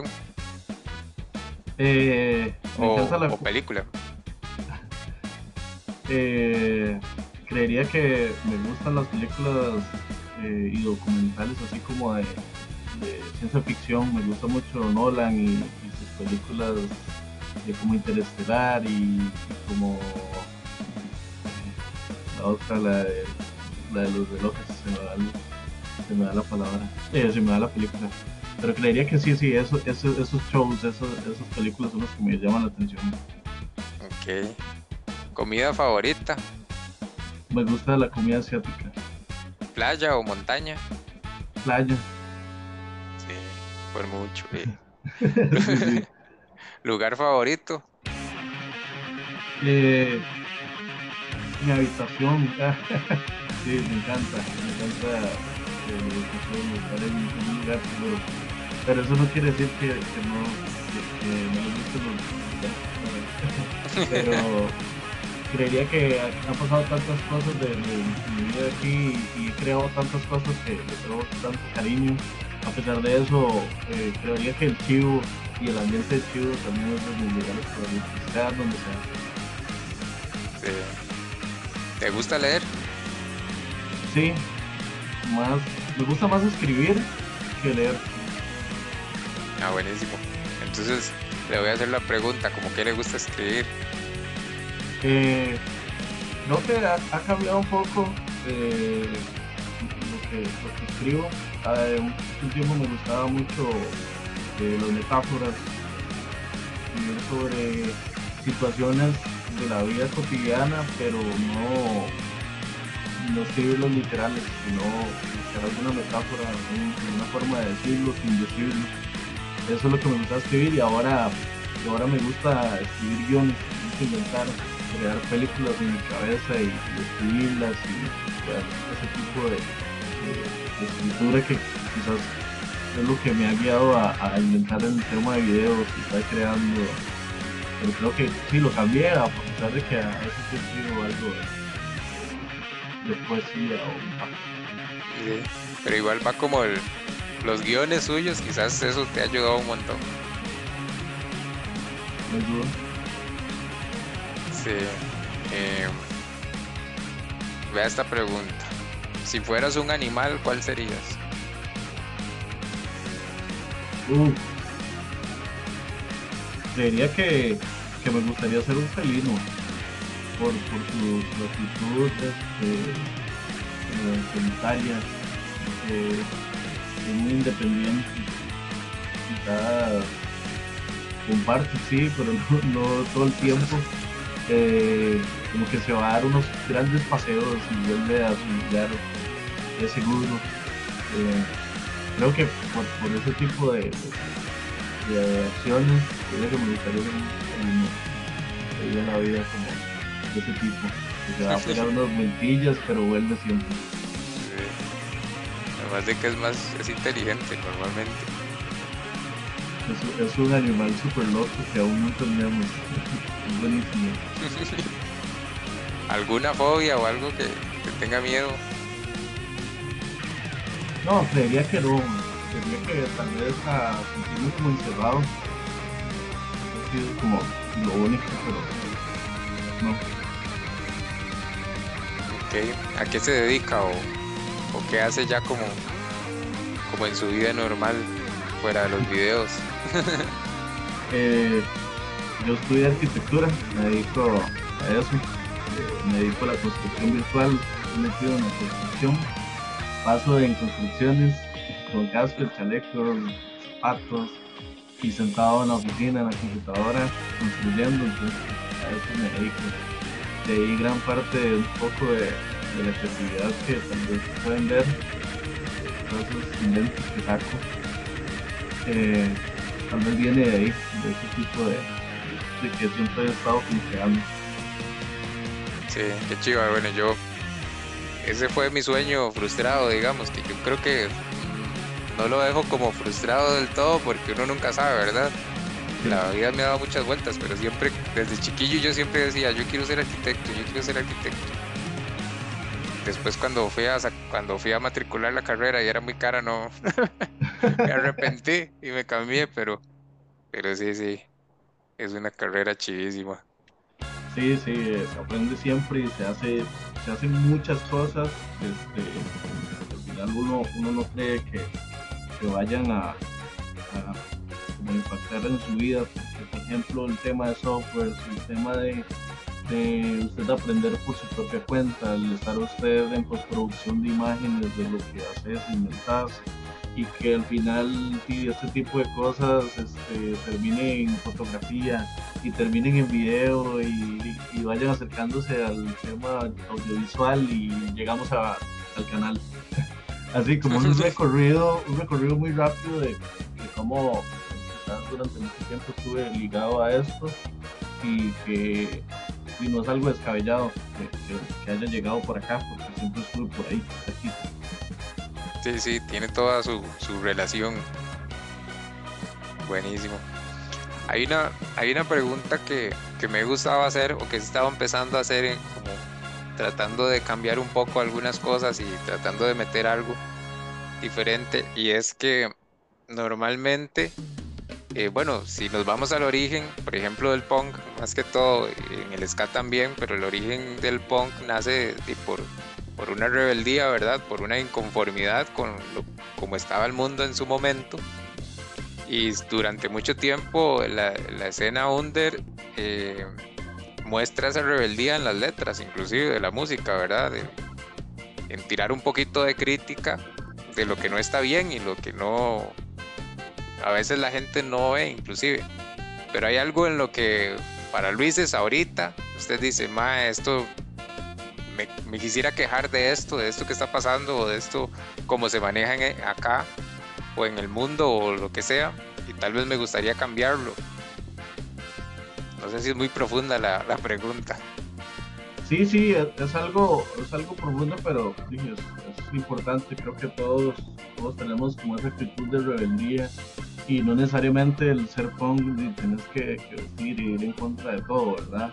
Me encanta o película. Creería que me gustan las películas y documentales así como de ciencia ficción. Me gusta mucho Nolan y sus películas como Interestelar y como la otra, la de los relojes, se me da la palabra, se me da la película. Pero creería que sí, esos shows, esas películas son los que me llaman la atención. Ok. ¿Comida favorita? Me gusta la comida asiática. ¿Playa o montaña? Playa. Sí, por mucho. Sí. ¿Lugar favorito? Mi habitación. Sí, me encanta estar en un lugar seguro. Pero eso no quiere decir que no me gusten los. Pero creería que han pasado tantas cosas de mi vida aquí y he creado tantas cosas que le tengo tanto cariño. A pesar de eso, creería que el chivo y el ambiente de chivo también es de mis lugares favoritos, sea donde sea. Sí. ¿Te gusta leer? Sí, me gusta más escribir que leer. Ah, buenísimo. Entonces le voy a hacer la pregunta, ¿cómo que le gusta escribir? Creo que ha cambiado un poco lo que escribo. Un tiempo me gustaba mucho las metáforas, escribir sobre situaciones de la vida cotidiana, pero no escribirlos literales, sino buscar alguna metáfora, una forma de decirlo sin decirlo. Eso es lo que me gusta escribir y ahora me gusta escribir guiones, me gusta inventar, crear películas en mi cabeza y escribirlas y ese tipo de escritura que quizás es lo que me ha guiado a inventar el tema de videos y estar creando. Pero creo que sí lo cambié, a pesar de que a veces yo escribo algo de poesía o... Sí, pero igual va como los guiones suyos, quizás eso te ha ayudado un montón. Me ayuda. Sí. Vea esta pregunta. Si fueras un animal, ¿cuál serías? Uh, Diría que me gustaría ser un felino por su actitud solitaria, es muy independiente, quizás comparte, sí, pero no todo el tiempo. Como que se va a dar unos grandes paseos y vuelve a su lugar seguro. Creo que por ese tipo de acciones, creo que me gustaría vivir la vida como de ese tipo, que se va a pegar unas vueltillas, pero vuelve siempre. Además de que es inteligente normalmente. Es un animal súper loco que aún no entendemos. Es buenísimo. ¿Alguna fobia o algo que tenga miedo? No, creería que no. Creería que tal vez a sentirme como encerrado. Eso es como lo único, pero no. Ok, ¿a qué se dedica o qué hace ya como en su vida normal fuera de los videos? Yo estudié arquitectura, me dedico a eso, me dedico a la construcción virtual, estoy metido en la construcción, paso en construcciones con casco, el chaleco, zapatos y sentado en la oficina, en la computadora, construyendo, entonces a eso me dedico. De ahí gran parte un poco de la creatividad que tal vez pueden ver, todos esos inventos que saco, tal vez viene de ahí, de ese tipo de que siempre he estado como creando. Sí, qué chiva. Bueno, ese fue mi sueño frustrado, digamos, que yo creo que no lo dejo como frustrado del todo porque uno nunca sabe, ¿verdad? Sí. La vida me ha dado muchas vueltas, pero siempre, desde chiquillo yo siempre decía, yo quiero ser arquitecto, yo quiero ser arquitecto. Después cuando fui a matricular la carrera y era muy cara, no, me arrepentí y me cambié, pero sí, es una carrera chivísima. Sí, sí, se aprende siempre y se hacen muchas cosas, al final uno no cree que vayan a como impactar en su vida, porque, por ejemplo, el tema de software, el tema de usted aprender por su propia cuenta, el estar usted en postproducción de imágenes de lo que haces, inventás, y que al final sí, este tipo de cosas terminen en fotografía y terminen en video y vayan acercándose al tema audiovisual y llegamos al canal. Así como un recorrido muy rápido de cómo durante mucho tiempo estuve ligado a esto y que y no es algo descabellado que haya llegado por acá, porque siempre estuve por ahí, aquí. Sí, tiene toda su relación. Buenísimo. Hay una pregunta que me gustaba hacer o que estaba empezando a hacer, como tratando de cambiar un poco algunas cosas y tratando de meter algo diferente, y es que normalmente, bueno, si nos vamos al origen, por ejemplo, del punk, más que todo, en el ska también, pero el origen del punk nace por una rebeldía, ¿verdad? Por una inconformidad con como estaba el mundo en su momento. Y durante mucho tiempo la escena under muestra esa rebeldía en las letras, inclusive de la música, ¿verdad? En tirar un poquito de crítica de lo que no está bien y lo que no, a veces la gente no ve, inclusive. Pero hay algo en lo que para Luis ahorita, usted dice, ma, esto me quisiera quejar de esto que está pasando, o de esto como se maneja acá o en el mundo o lo que sea, y tal vez me gustaría cambiarlo. No sé si es muy profunda la pregunta. Sí, es algo profundo, pero sí, es importante. Creo que todos tenemos como esa actitud de rebeldía y no necesariamente el ser punk ni tenés que vestir y ir en contra de todo, ¿verdad?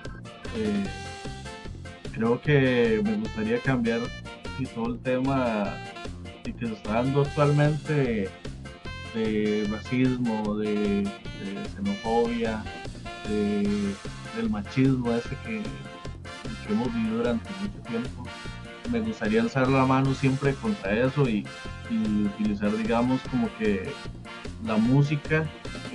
Creo que me gustaría cambiar todo el tema que se está dando actualmente de racismo, de xenofobia, del machismo ese que hemos vivido durante mucho tiempo. me gustaría alzar la mano siempre contra eso y utilizar, digamos, como que la música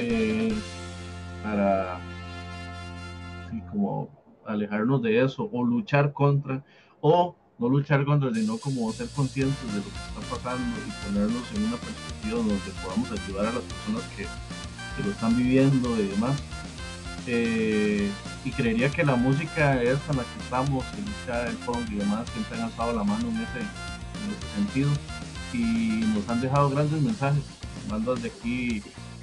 para sí, como alejarnos de eso o luchar contra, o no luchar contra, sino como ser conscientes de lo que está pasando y ponernos en una perspectiva donde podamos ayudar a las personas que lo están viviendo y demás. Y creería que la música es en la que estamos, el ska, el punk y demás, siempre han alzado la mano en ese sentido y nos han dejado grandes mensajes. Bandas de aquí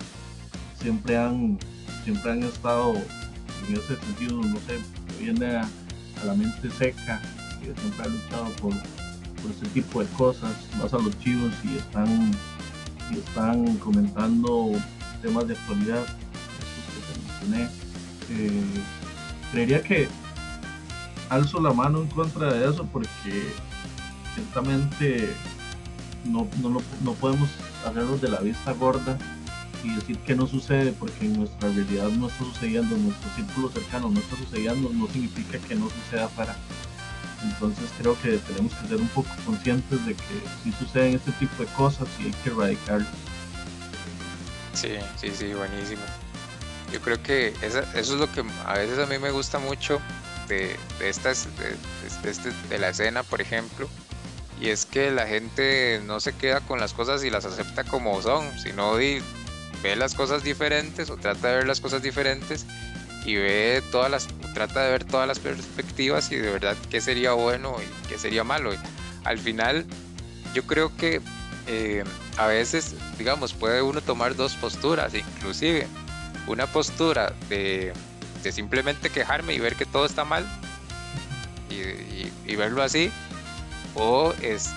siempre han estado en ese sentido, no sé, me viene a la mente Seca, que siempre ha luchado por ese tipo de cosas, más a los chivos y están comentando temas de actualidad, estos que te mencioné. Creería que alzo la mano en contra de eso porque ciertamente no podemos hacernos de la vista gorda y decir que no sucede porque en nuestra realidad no está sucediendo, en nuestro círculo cercano no está sucediendo, no significa que no suceda afuera. Entonces creo que tenemos que ser un poco conscientes de que sí suceden este tipo de cosas y hay que erradicarlos. Sí, buenísimo. Yo creo que eso es lo que a veces a mí me gusta mucho de la escena, por ejemplo, y es que la gente no se queda con las cosas y las acepta como son, sino ve las cosas diferentes o trata de ver las cosas diferentes y trata de ver todas las perspectivas y de verdad qué sería bueno y qué sería malo. Y al final yo creo que a veces, digamos, puede uno tomar dos posturas, inclusive una postura de simplemente quejarme y ver que todo está mal y verlo así, o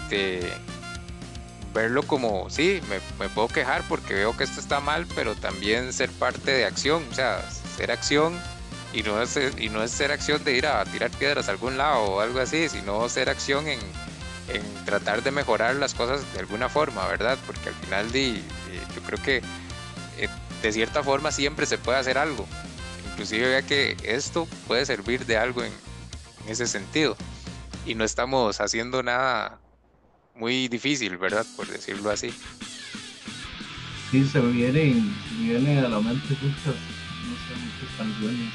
verlo como, sí, me puedo quejar porque veo que esto está mal, pero también ser parte de acción, o sea, ser acción y no es ser acción de ir a tirar piedras a algún lado o algo así, sino ser acción en tratar de mejorar las cosas de alguna forma, ¿verdad? Porque al final yo creo que de cierta forma siempre se puede hacer algo, inclusive vea que esto puede servir de algo en ese sentido y no estamos haciendo nada muy difícil, ¿verdad? Por decirlo así. Sí, se viene a la mente muchas canciones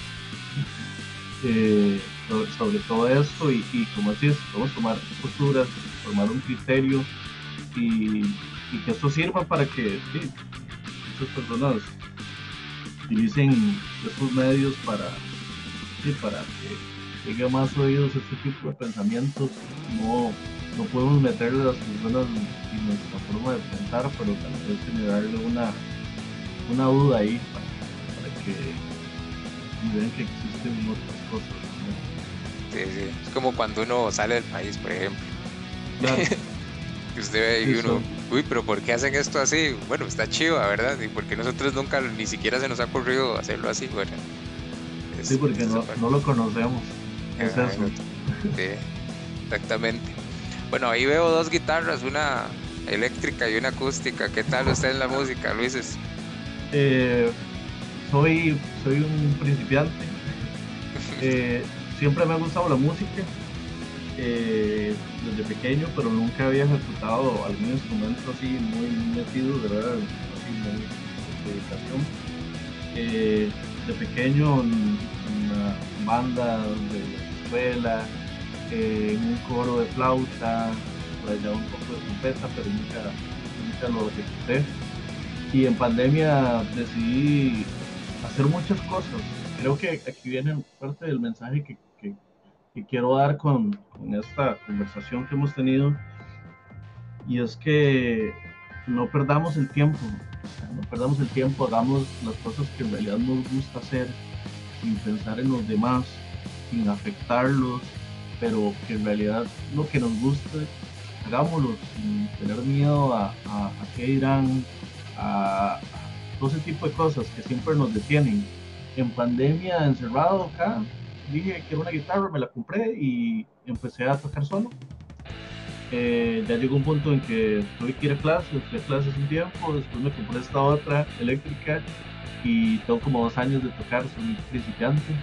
sobre todo esto y como decís, podemos tomar posturas, formar un criterio y que esto sirva para que sí, muchas personas utilicen estos medios para que llegue a más oídos este tipo de pensamientos. No podemos meterle a las personas en nuestra forma de pensar, pero tal vez generarle una duda ahí para que vean que existen otras cosas, ¿no? Sí. Es como cuando uno sale del país, por ejemplo. Claro. Que usted ve y uno, uy, pero ¿por qué hacen esto así? Bueno, está chiva, ¿verdad? Y porque nosotros nunca, ni siquiera se nos ha ocurrido hacerlo así, bueno. Sí, porque no lo conocemos. Es eso. Sí, exactamente. Bueno, ahí veo dos guitarras, una eléctrica y una acústica. ¿Qué tal usted en la música, Luises? Soy un principiante. Siempre me ha gustado la música desde pequeño, pero nunca había ejecutado algún instrumento así muy metido, de verdad, así muy de dedicación. De pequeño en una banda de la escuela, en un coro de flauta, por allá un poco de trompeta, pero nunca lo ejecuté. Y en pandemia decidí hacer muchas cosas. Creo que aquí viene parte del mensaje que quiero dar con esta conversación que hemos tenido, y es que no perdamos el tiempo, hagamos las cosas que en realidad nos gusta hacer, sin pensar en los demás, sin afectarlos, pero que en realidad lo que nos guste, hagámoslo sin tener miedo a qué dirán, a todo ese tipo de cosas que siempre nos detienen. En pandemia, encerrado acá, dije quiero una guitarra, me la compré y empecé a tocar solo. Ya llegó un punto en que tuve que ir a clases, fui a clases un tiempo, después me compré esta otra eléctrica y tengo como 2 años de tocar, soy principiante.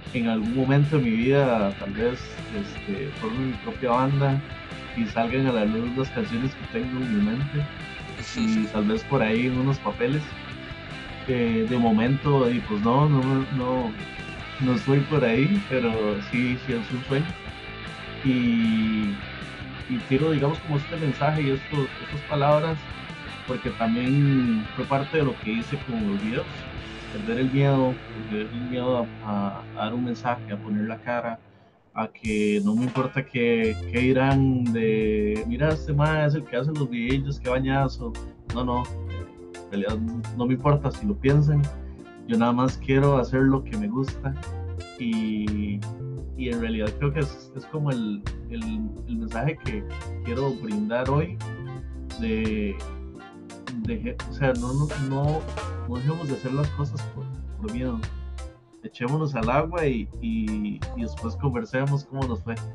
en algún momento de mi vida tal vez forme mi propia banda y salgan a la luz las canciones que tengo en mi mente y tal vez por ahí en unos papeles. De momento, y pues no estoy por ahí, pero sí, sí es un sueño. Y, y tiro, digamos, como este mensaje y estas palabras, porque también fue parte de lo que hice con los videos. Perder el miedo a dar un mensaje, a poner la cara, a que no me importa qué dirán de, mira, este man es el que hace los videos, qué bañazo. No, no, en realidad no me importa si lo piensan, yo nada más quiero hacer lo que me gusta y, y en realidad creo que es como el mensaje que quiero brindar hoy de, o sea, no dejemos de hacer las cosas por miedo. Echémonos al agua y después conversemos cómo nos fue.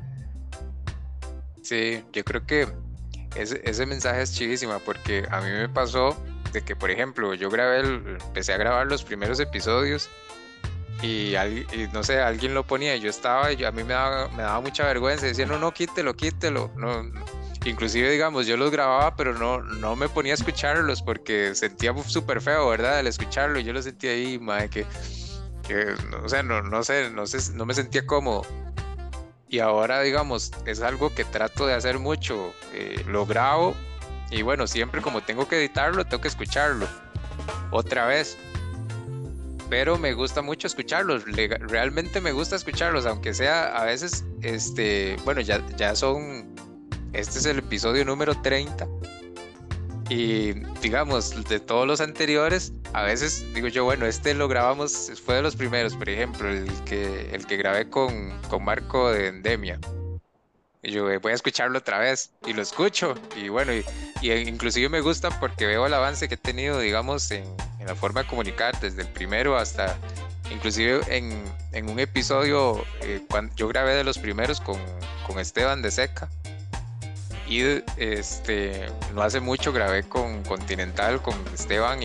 Sí, yo creo que ese mensaje es chivísima porque a mí me pasó de que, por ejemplo, empecé a grabar los primeros episodios y no sé, alguien lo ponía y yo estaba, a mí me daba mucha vergüenza, decía, no, no, quítelo, quítelo, no, inclusive, digamos, yo los grababa, pero no me ponía a escucharlos porque sentía súper feo, ¿verdad? Al escucharlo, yo lo sentía ahí, madre, o sea, no sé, no me sentía cómodo. Y ahora, digamos, es algo que trato de hacer mucho. Lo grabo y bueno, siempre como tengo que editarlo, tengo que escucharlo otra vez. Pero me gusta mucho escucharlos. Realmente me gusta escucharlos, aunque sea a veces, bueno, ya son, este es el episodio número 30. Y digamos, de todos los anteriores, a veces digo yo, bueno, este lo grabamos, fue de los primeros, por ejemplo, el que grabé con Marco de Endemia. Y yo voy a escucharlo otra vez y lo escucho. Y bueno, y inclusive me gusta porque veo el avance que he tenido, digamos, en la forma de comunicar, desde el primero hasta, inclusive en un episodio, cuando yo grabé de los primeros con Esteban de Seca. Y no hace mucho grabé con Continental, con Esteban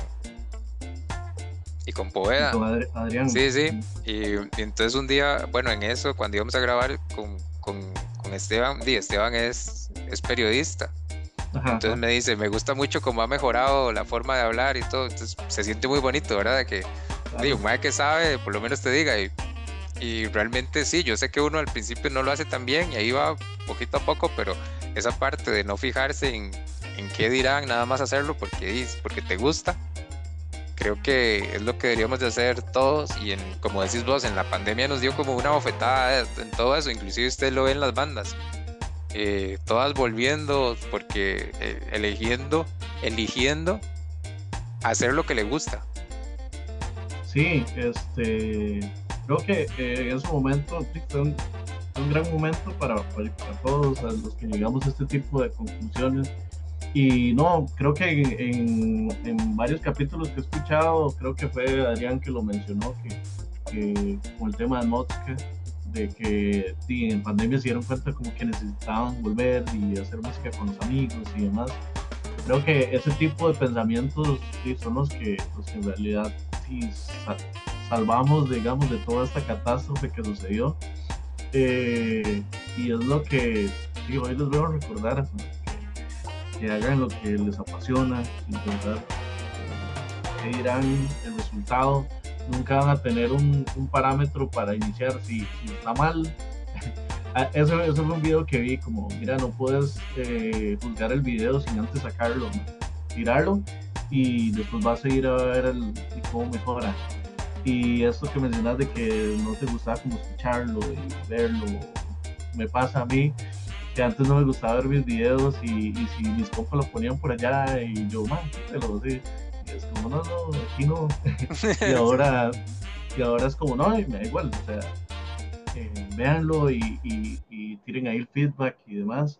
y con Y Poveda. con Adrián. Sí, sí. Y entonces un día, bueno, en eso, cuando íbamos a grabar con Esteban, Esteban es periodista. Ajá, Entonces ajá. me dice, me gusta mucho cómo ha mejorado la forma de hablar y todo. Entonces se siente muy bonito, ¿verdad? De que Claro. un mae que sabe, por lo menos te diga. Y realmente sí, yo sé que uno al principio no lo hace tan bien y ahí va poquito a poco, pero esa parte de no fijarse en qué dirán, nada más hacerlo porque te gusta, creo que es lo que deberíamos de hacer todos y como decís vos, en la pandemia nos dio como una bofetada en todo eso, inclusive usted lo ve en las bandas, todas volviendo porque eligiendo hacer lo que le gusta. Sí, creo que en ese momento sí, fue un gran momento para todos a los que llegamos a este tipo de conclusiones. Y no, creo que en varios capítulos que he escuchado, creo que fue Adrián que lo mencionó, que con el tema de Motka, de que sí, en pandemia se dieron cuenta como que necesitaban volver y hacer música con los amigos y demás. Creo que ese tipo de pensamientos sí, son los que en realidad sí, salvamos, digamos, de toda esta catástrofe que sucedió. Y es lo que sí, hoy les voy a recordar, que hagan lo que les apasiona, intentar que dirán el resultado. Nunca van a tener un parámetro para iniciar si está mal. Eso fue un video que vi como, mira, no puedes juzgar el video sin antes sacarlo, ¿no? Tirarlo y después vas a ir a ver cómo mejora. Y esto que mencionas de que no te gustaba como escucharlo y verlo, me pasa a mí, que antes no me gustaba ver mis videos y si mis compas los ponían por allá y yo, man, te lo sé. Y es como, no, aquí no. y ahora y ahora es como, no, y me da igual, o sea, véanlo y tiren ahí el feedback y demás.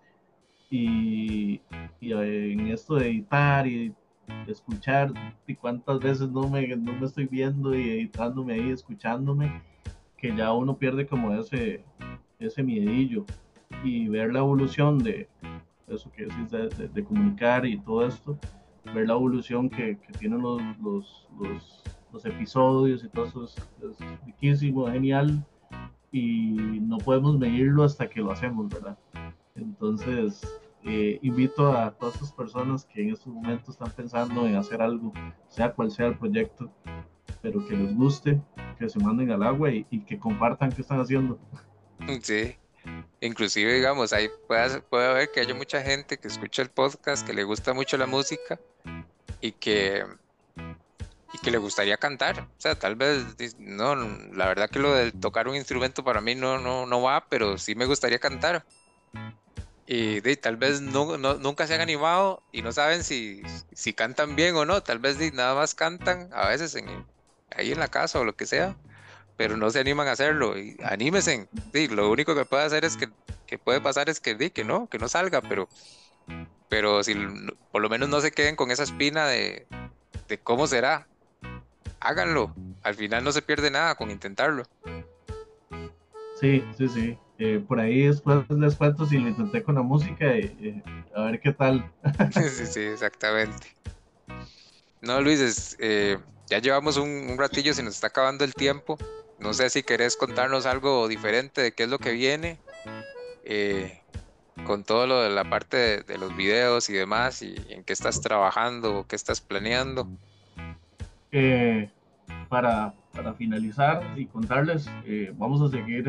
Y en esto de editar y de escuchar, y cuántas veces no me estoy viendo y editándome ahí, escuchándome, que ya uno pierde como ese miedillo y ver la evolución de eso que decís de comunicar y todo esto, ver la evolución que tienen los los episodios y todo eso es riquísimo, es genial y no podemos medirlo hasta que lo hacemos, ¿verdad? Entonces, invito a todas estas personas que en estos momentos están pensando en hacer algo, sea cual sea el proyecto, pero que les guste, que se manden al agua y que compartan qué están haciendo. Sí, inclusive digamos, ahí puede haber que haya mucha gente que escucha el podcast, que le gusta mucho la música y que, y que le gustaría cantar. O sea, tal vez, no, la verdad que lo de tocar un instrumento para mí no va, pero sí me gustaría cantar. Y tal vez nunca se han animado y no saben si cantan bien o no. Tal vez nada más cantan a veces ahí en la casa o lo que sea, pero no se animan a hacerlo. Y anímesen. Sí, lo único que puede hacer es que puede pasar es que no salga, pero si por lo menos no se queden con esa espina de cómo será. Háganlo. Al final no se pierde nada con intentarlo. Sí, sí, sí. Por ahí después les cuento si lo intenté con la música y a ver qué tal. Sí, sí, exactamente. No, Luis, ya llevamos un ratillo, se nos está acabando el tiempo. No sé si querés contarnos algo diferente de qué es lo que viene, eh, con todo lo de la parte de los videos y demás, y en qué estás trabajando o qué estás planeando. Eh, para finalizar y contarles, vamos a seguir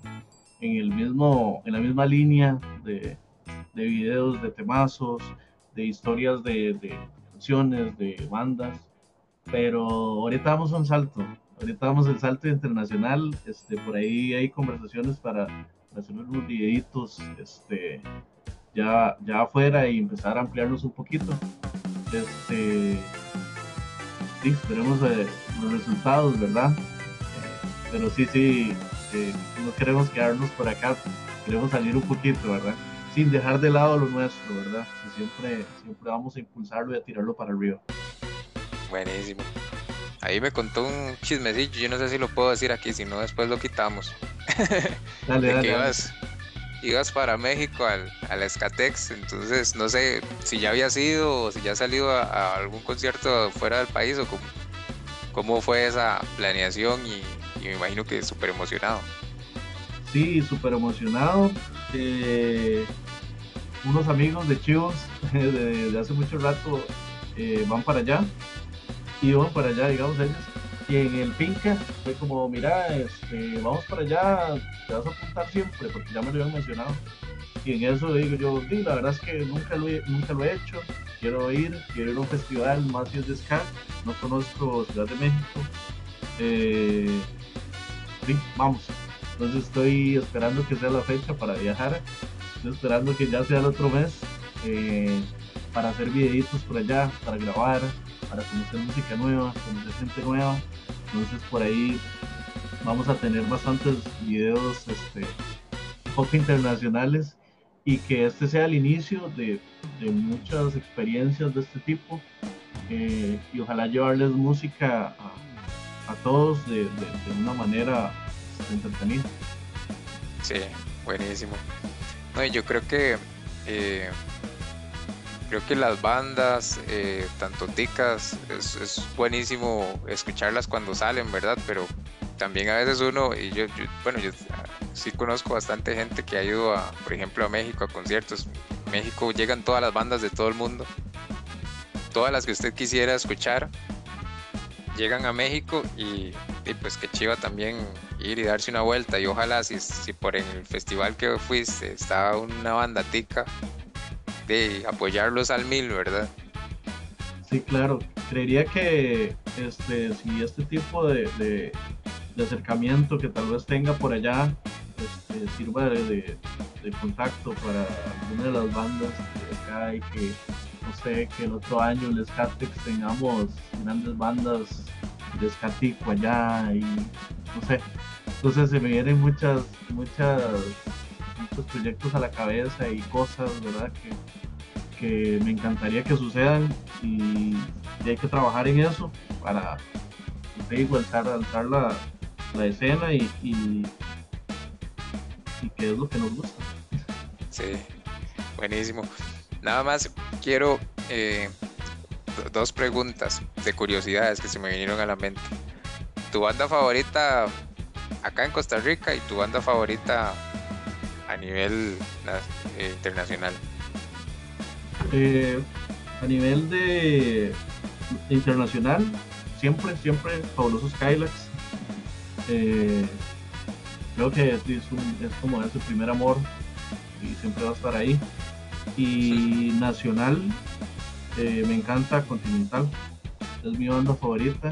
en la misma línea de videos, de temazos, de historias de canciones, de bandas, pero ahorita damos un salto, ahorita damos el salto internacional, por ahí hay conversaciones para hacer unos videitos, ya afuera y empezar a ampliarnos un poquito, este, sí, esperemos los resultados, ¿verdad? Pero sí, sí, no queremos quedarnos por acá, queremos salir un poquito, ¿verdad? Sin dejar de lado lo nuestro, ¿verdad? Que siempre vamos a impulsarlo y a tirarlo para arriba. Buenísimo. Ahí me contó un chismecillo, yo no sé si lo puedo decir aquí, si no después lo quitamos. Dale, De dale, que dale. ibas para México al Escatex, entonces no sé si ya habías ido o si ya has salido a algún concierto fuera del país o cómo fue esa planeación y me imagino que súper emocionado. Sí, súper emocionado. Unos amigos de Chivos de hace mucho rato van para allá y van para allá, digamos ellos. Y en el Pinca fue como, mira, vamos para allá, te vas a apuntar siempre, porque ya me lo habían mencionado. Y en eso digo yo, sí, la verdad es que nunca lo he hecho, quiero ir a un festival más si es de ska, no conozco Ciudad de México, eh, sí, vamos. Entonces estoy esperando que sea la fecha para viajar, estoy esperando que ya sea el otro mes, eh, para hacer videitos por allá, para grabar, para conocer música nueva, conocer gente nueva. Entonces por ahí vamos a tener bastantes videos un poco internacionales y que este sea el inicio de muchas experiencias de este tipo, y ojalá llevarles música a todos de una manera entretenida. Sí, buenísimo. No, y yo eh, creo que las bandas, tanto ticas, es buenísimo escucharlas cuando salen, ¿verdad? Pero también a veces uno, y bueno, yo sí conozco bastante gente que ha ido por ejemplo, a México a conciertos. En México llegan todas las bandas de todo el mundo, todas las que usted quisiera escuchar, llegan a México y pues qué chiva también ir y darse una vuelta. Y ojalá si por en el festival que fuiste estaba una banda tica, de apoyarlos al mil, ¿verdad? Sí, claro. Creería que si este tipo de acercamiento que tal vez tenga por allá sirva de contacto para alguna de las bandas de acá y que, no sé, que el otro año en Skatex tengamos grandes bandas de Skatico allá y no sé. Entonces se me vienen muchos proyectos a la cabeza y cosas, ¿verdad? Que me encantaría que sucedan y hay que trabajar en eso para, no sé, igual alzar la escena y que es lo que nos gusta. Sí, buenísimo. Nada más quiero, dos preguntas de curiosidades que se me vinieron a la mente. ¿Tu banda favorita acá en Costa Rica y tu banda favorita a nivel internacional? A nivel de internacional, siempre Fabulosos Cadillacs. Creo que es como ese primer amor y siempre va a estar ahí. Y nacional, me encanta Continental, es mi banda favorita.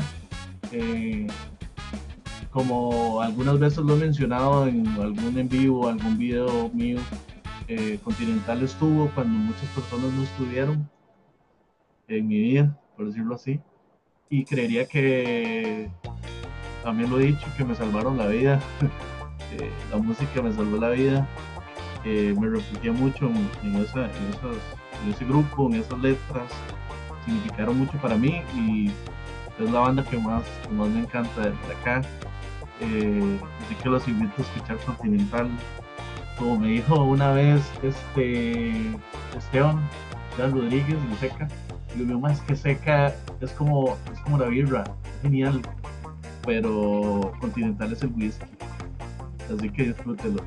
Como algunas veces lo he mencionado en algún en vivo, algún video mío, Continental estuvo cuando muchas personas no estuvieron en mi vida, por decirlo así, y creería que también lo he dicho, que me salvaron la vida. La música me salvó la vida. Me refugié mucho en ese grupo, en esas letras, significaron mucho para mí y es la banda que más me encanta de acá. Así que los invito a escuchar Continental. Como me dijo una vez Esteban Rodríguez de Seca, y lo más que Seca es como la birra, es genial, pero Continental es el whisky, así que disfrútelo.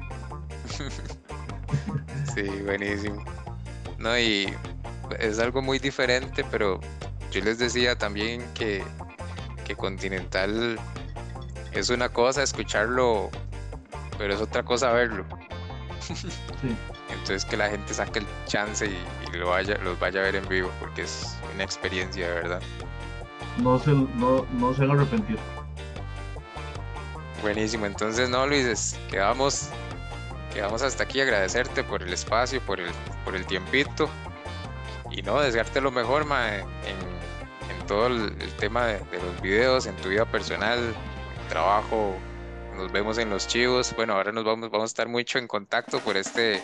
Sí, buenísimo. No, y es algo muy diferente, pero yo les decía también que Continental es una cosa escucharlo, pero es otra cosa verlo. Sí. Entonces que la gente saque el chance y los vaya a ver en vivo, porque es una experiencia de verdad. No se van a arrepentir. Buenísimo, entonces no, Luis, quedamos hasta aquí, agradecerte por el espacio, por el tiempito y no, desearte lo mejor, mae, en todo el tema de los videos, en tu vida personal, trabajo. Nos vemos en los chivos. Bueno, ahora vamos a estar mucho en contacto por este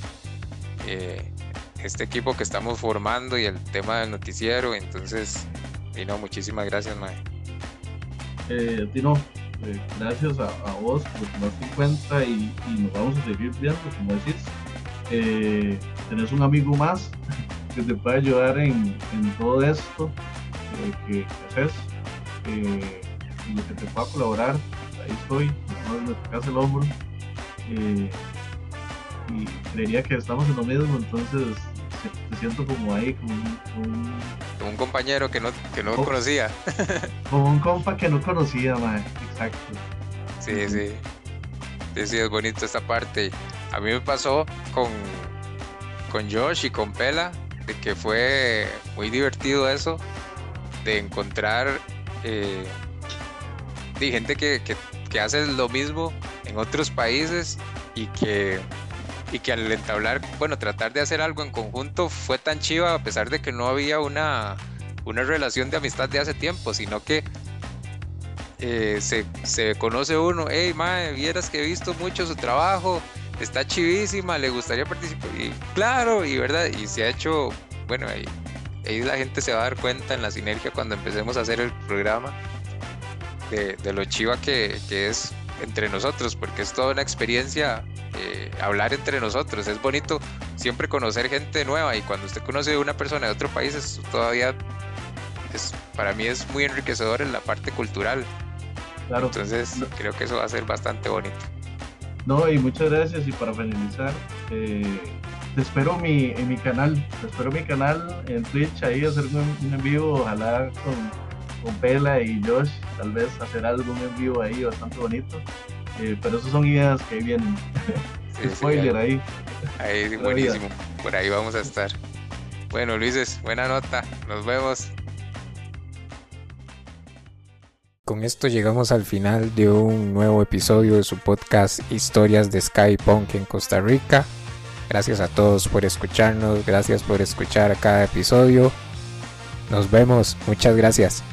equipo que estamos formando y el tema del noticiero. Entonces, Dino, muchísimas gracias, mae. Dino, gracias a vos por tomarte en cuenta y nos vamos a seguir viendo, como decís. Tenés un amigo más que te puede ayudar en todo esto que haces, en lo que te pueda colaborar. Ahí estoy, no me tocas el hombro, y creería que estamos en lo mismo, entonces te siento como ahí, como un compañero que no conocía. Como un compa que no conocía, man. Exacto. Sí, sí, es bonito esta parte. A mí me pasó con Josh y con Pela, de que fue muy divertido eso, de encontrar gente que hace lo mismo en otros países y que al entablar, bueno, tratar de hacer algo en conjunto fue tan chiva, a pesar de que no había una relación de amistad de hace tiempo, sino que se conoce uno. Hey, mae, vieras que he visto mucho su trabajo, está chivísima, le gustaría participar, y claro, y verdad, y se ha hecho, bueno, ahí la gente se va a dar cuenta en la sinergia cuando empecemos a hacer el programa de lo chiva que es entre nosotros, porque es toda una experiencia hablar entre nosotros. Es bonito siempre conocer gente nueva, y cuando usted conoce a una persona de otro país para mí es muy enriquecedor en la parte cultural. Claro. Entonces creo que eso va a ser bastante bonito. No, y muchas gracias, y para finalizar, te espero en mi canal, en Twitch, ahí hacer un en vivo, ojalá con Pela y Josh, tal vez hacer algo en vivo ahí bastante bonito, pero esas son ideas que vienen. Sí, spoiler sí, ahí buenísimo, por ahí vamos a estar. Bueno, Luises, buena nota, nos vemos. Con esto llegamos al final de un nuevo episodio de su podcast Historias de Ska Punk en Costa Rica. Gracias a todos por escucharnos, gracias por escuchar cada episodio. Nos vemos, muchas gracias.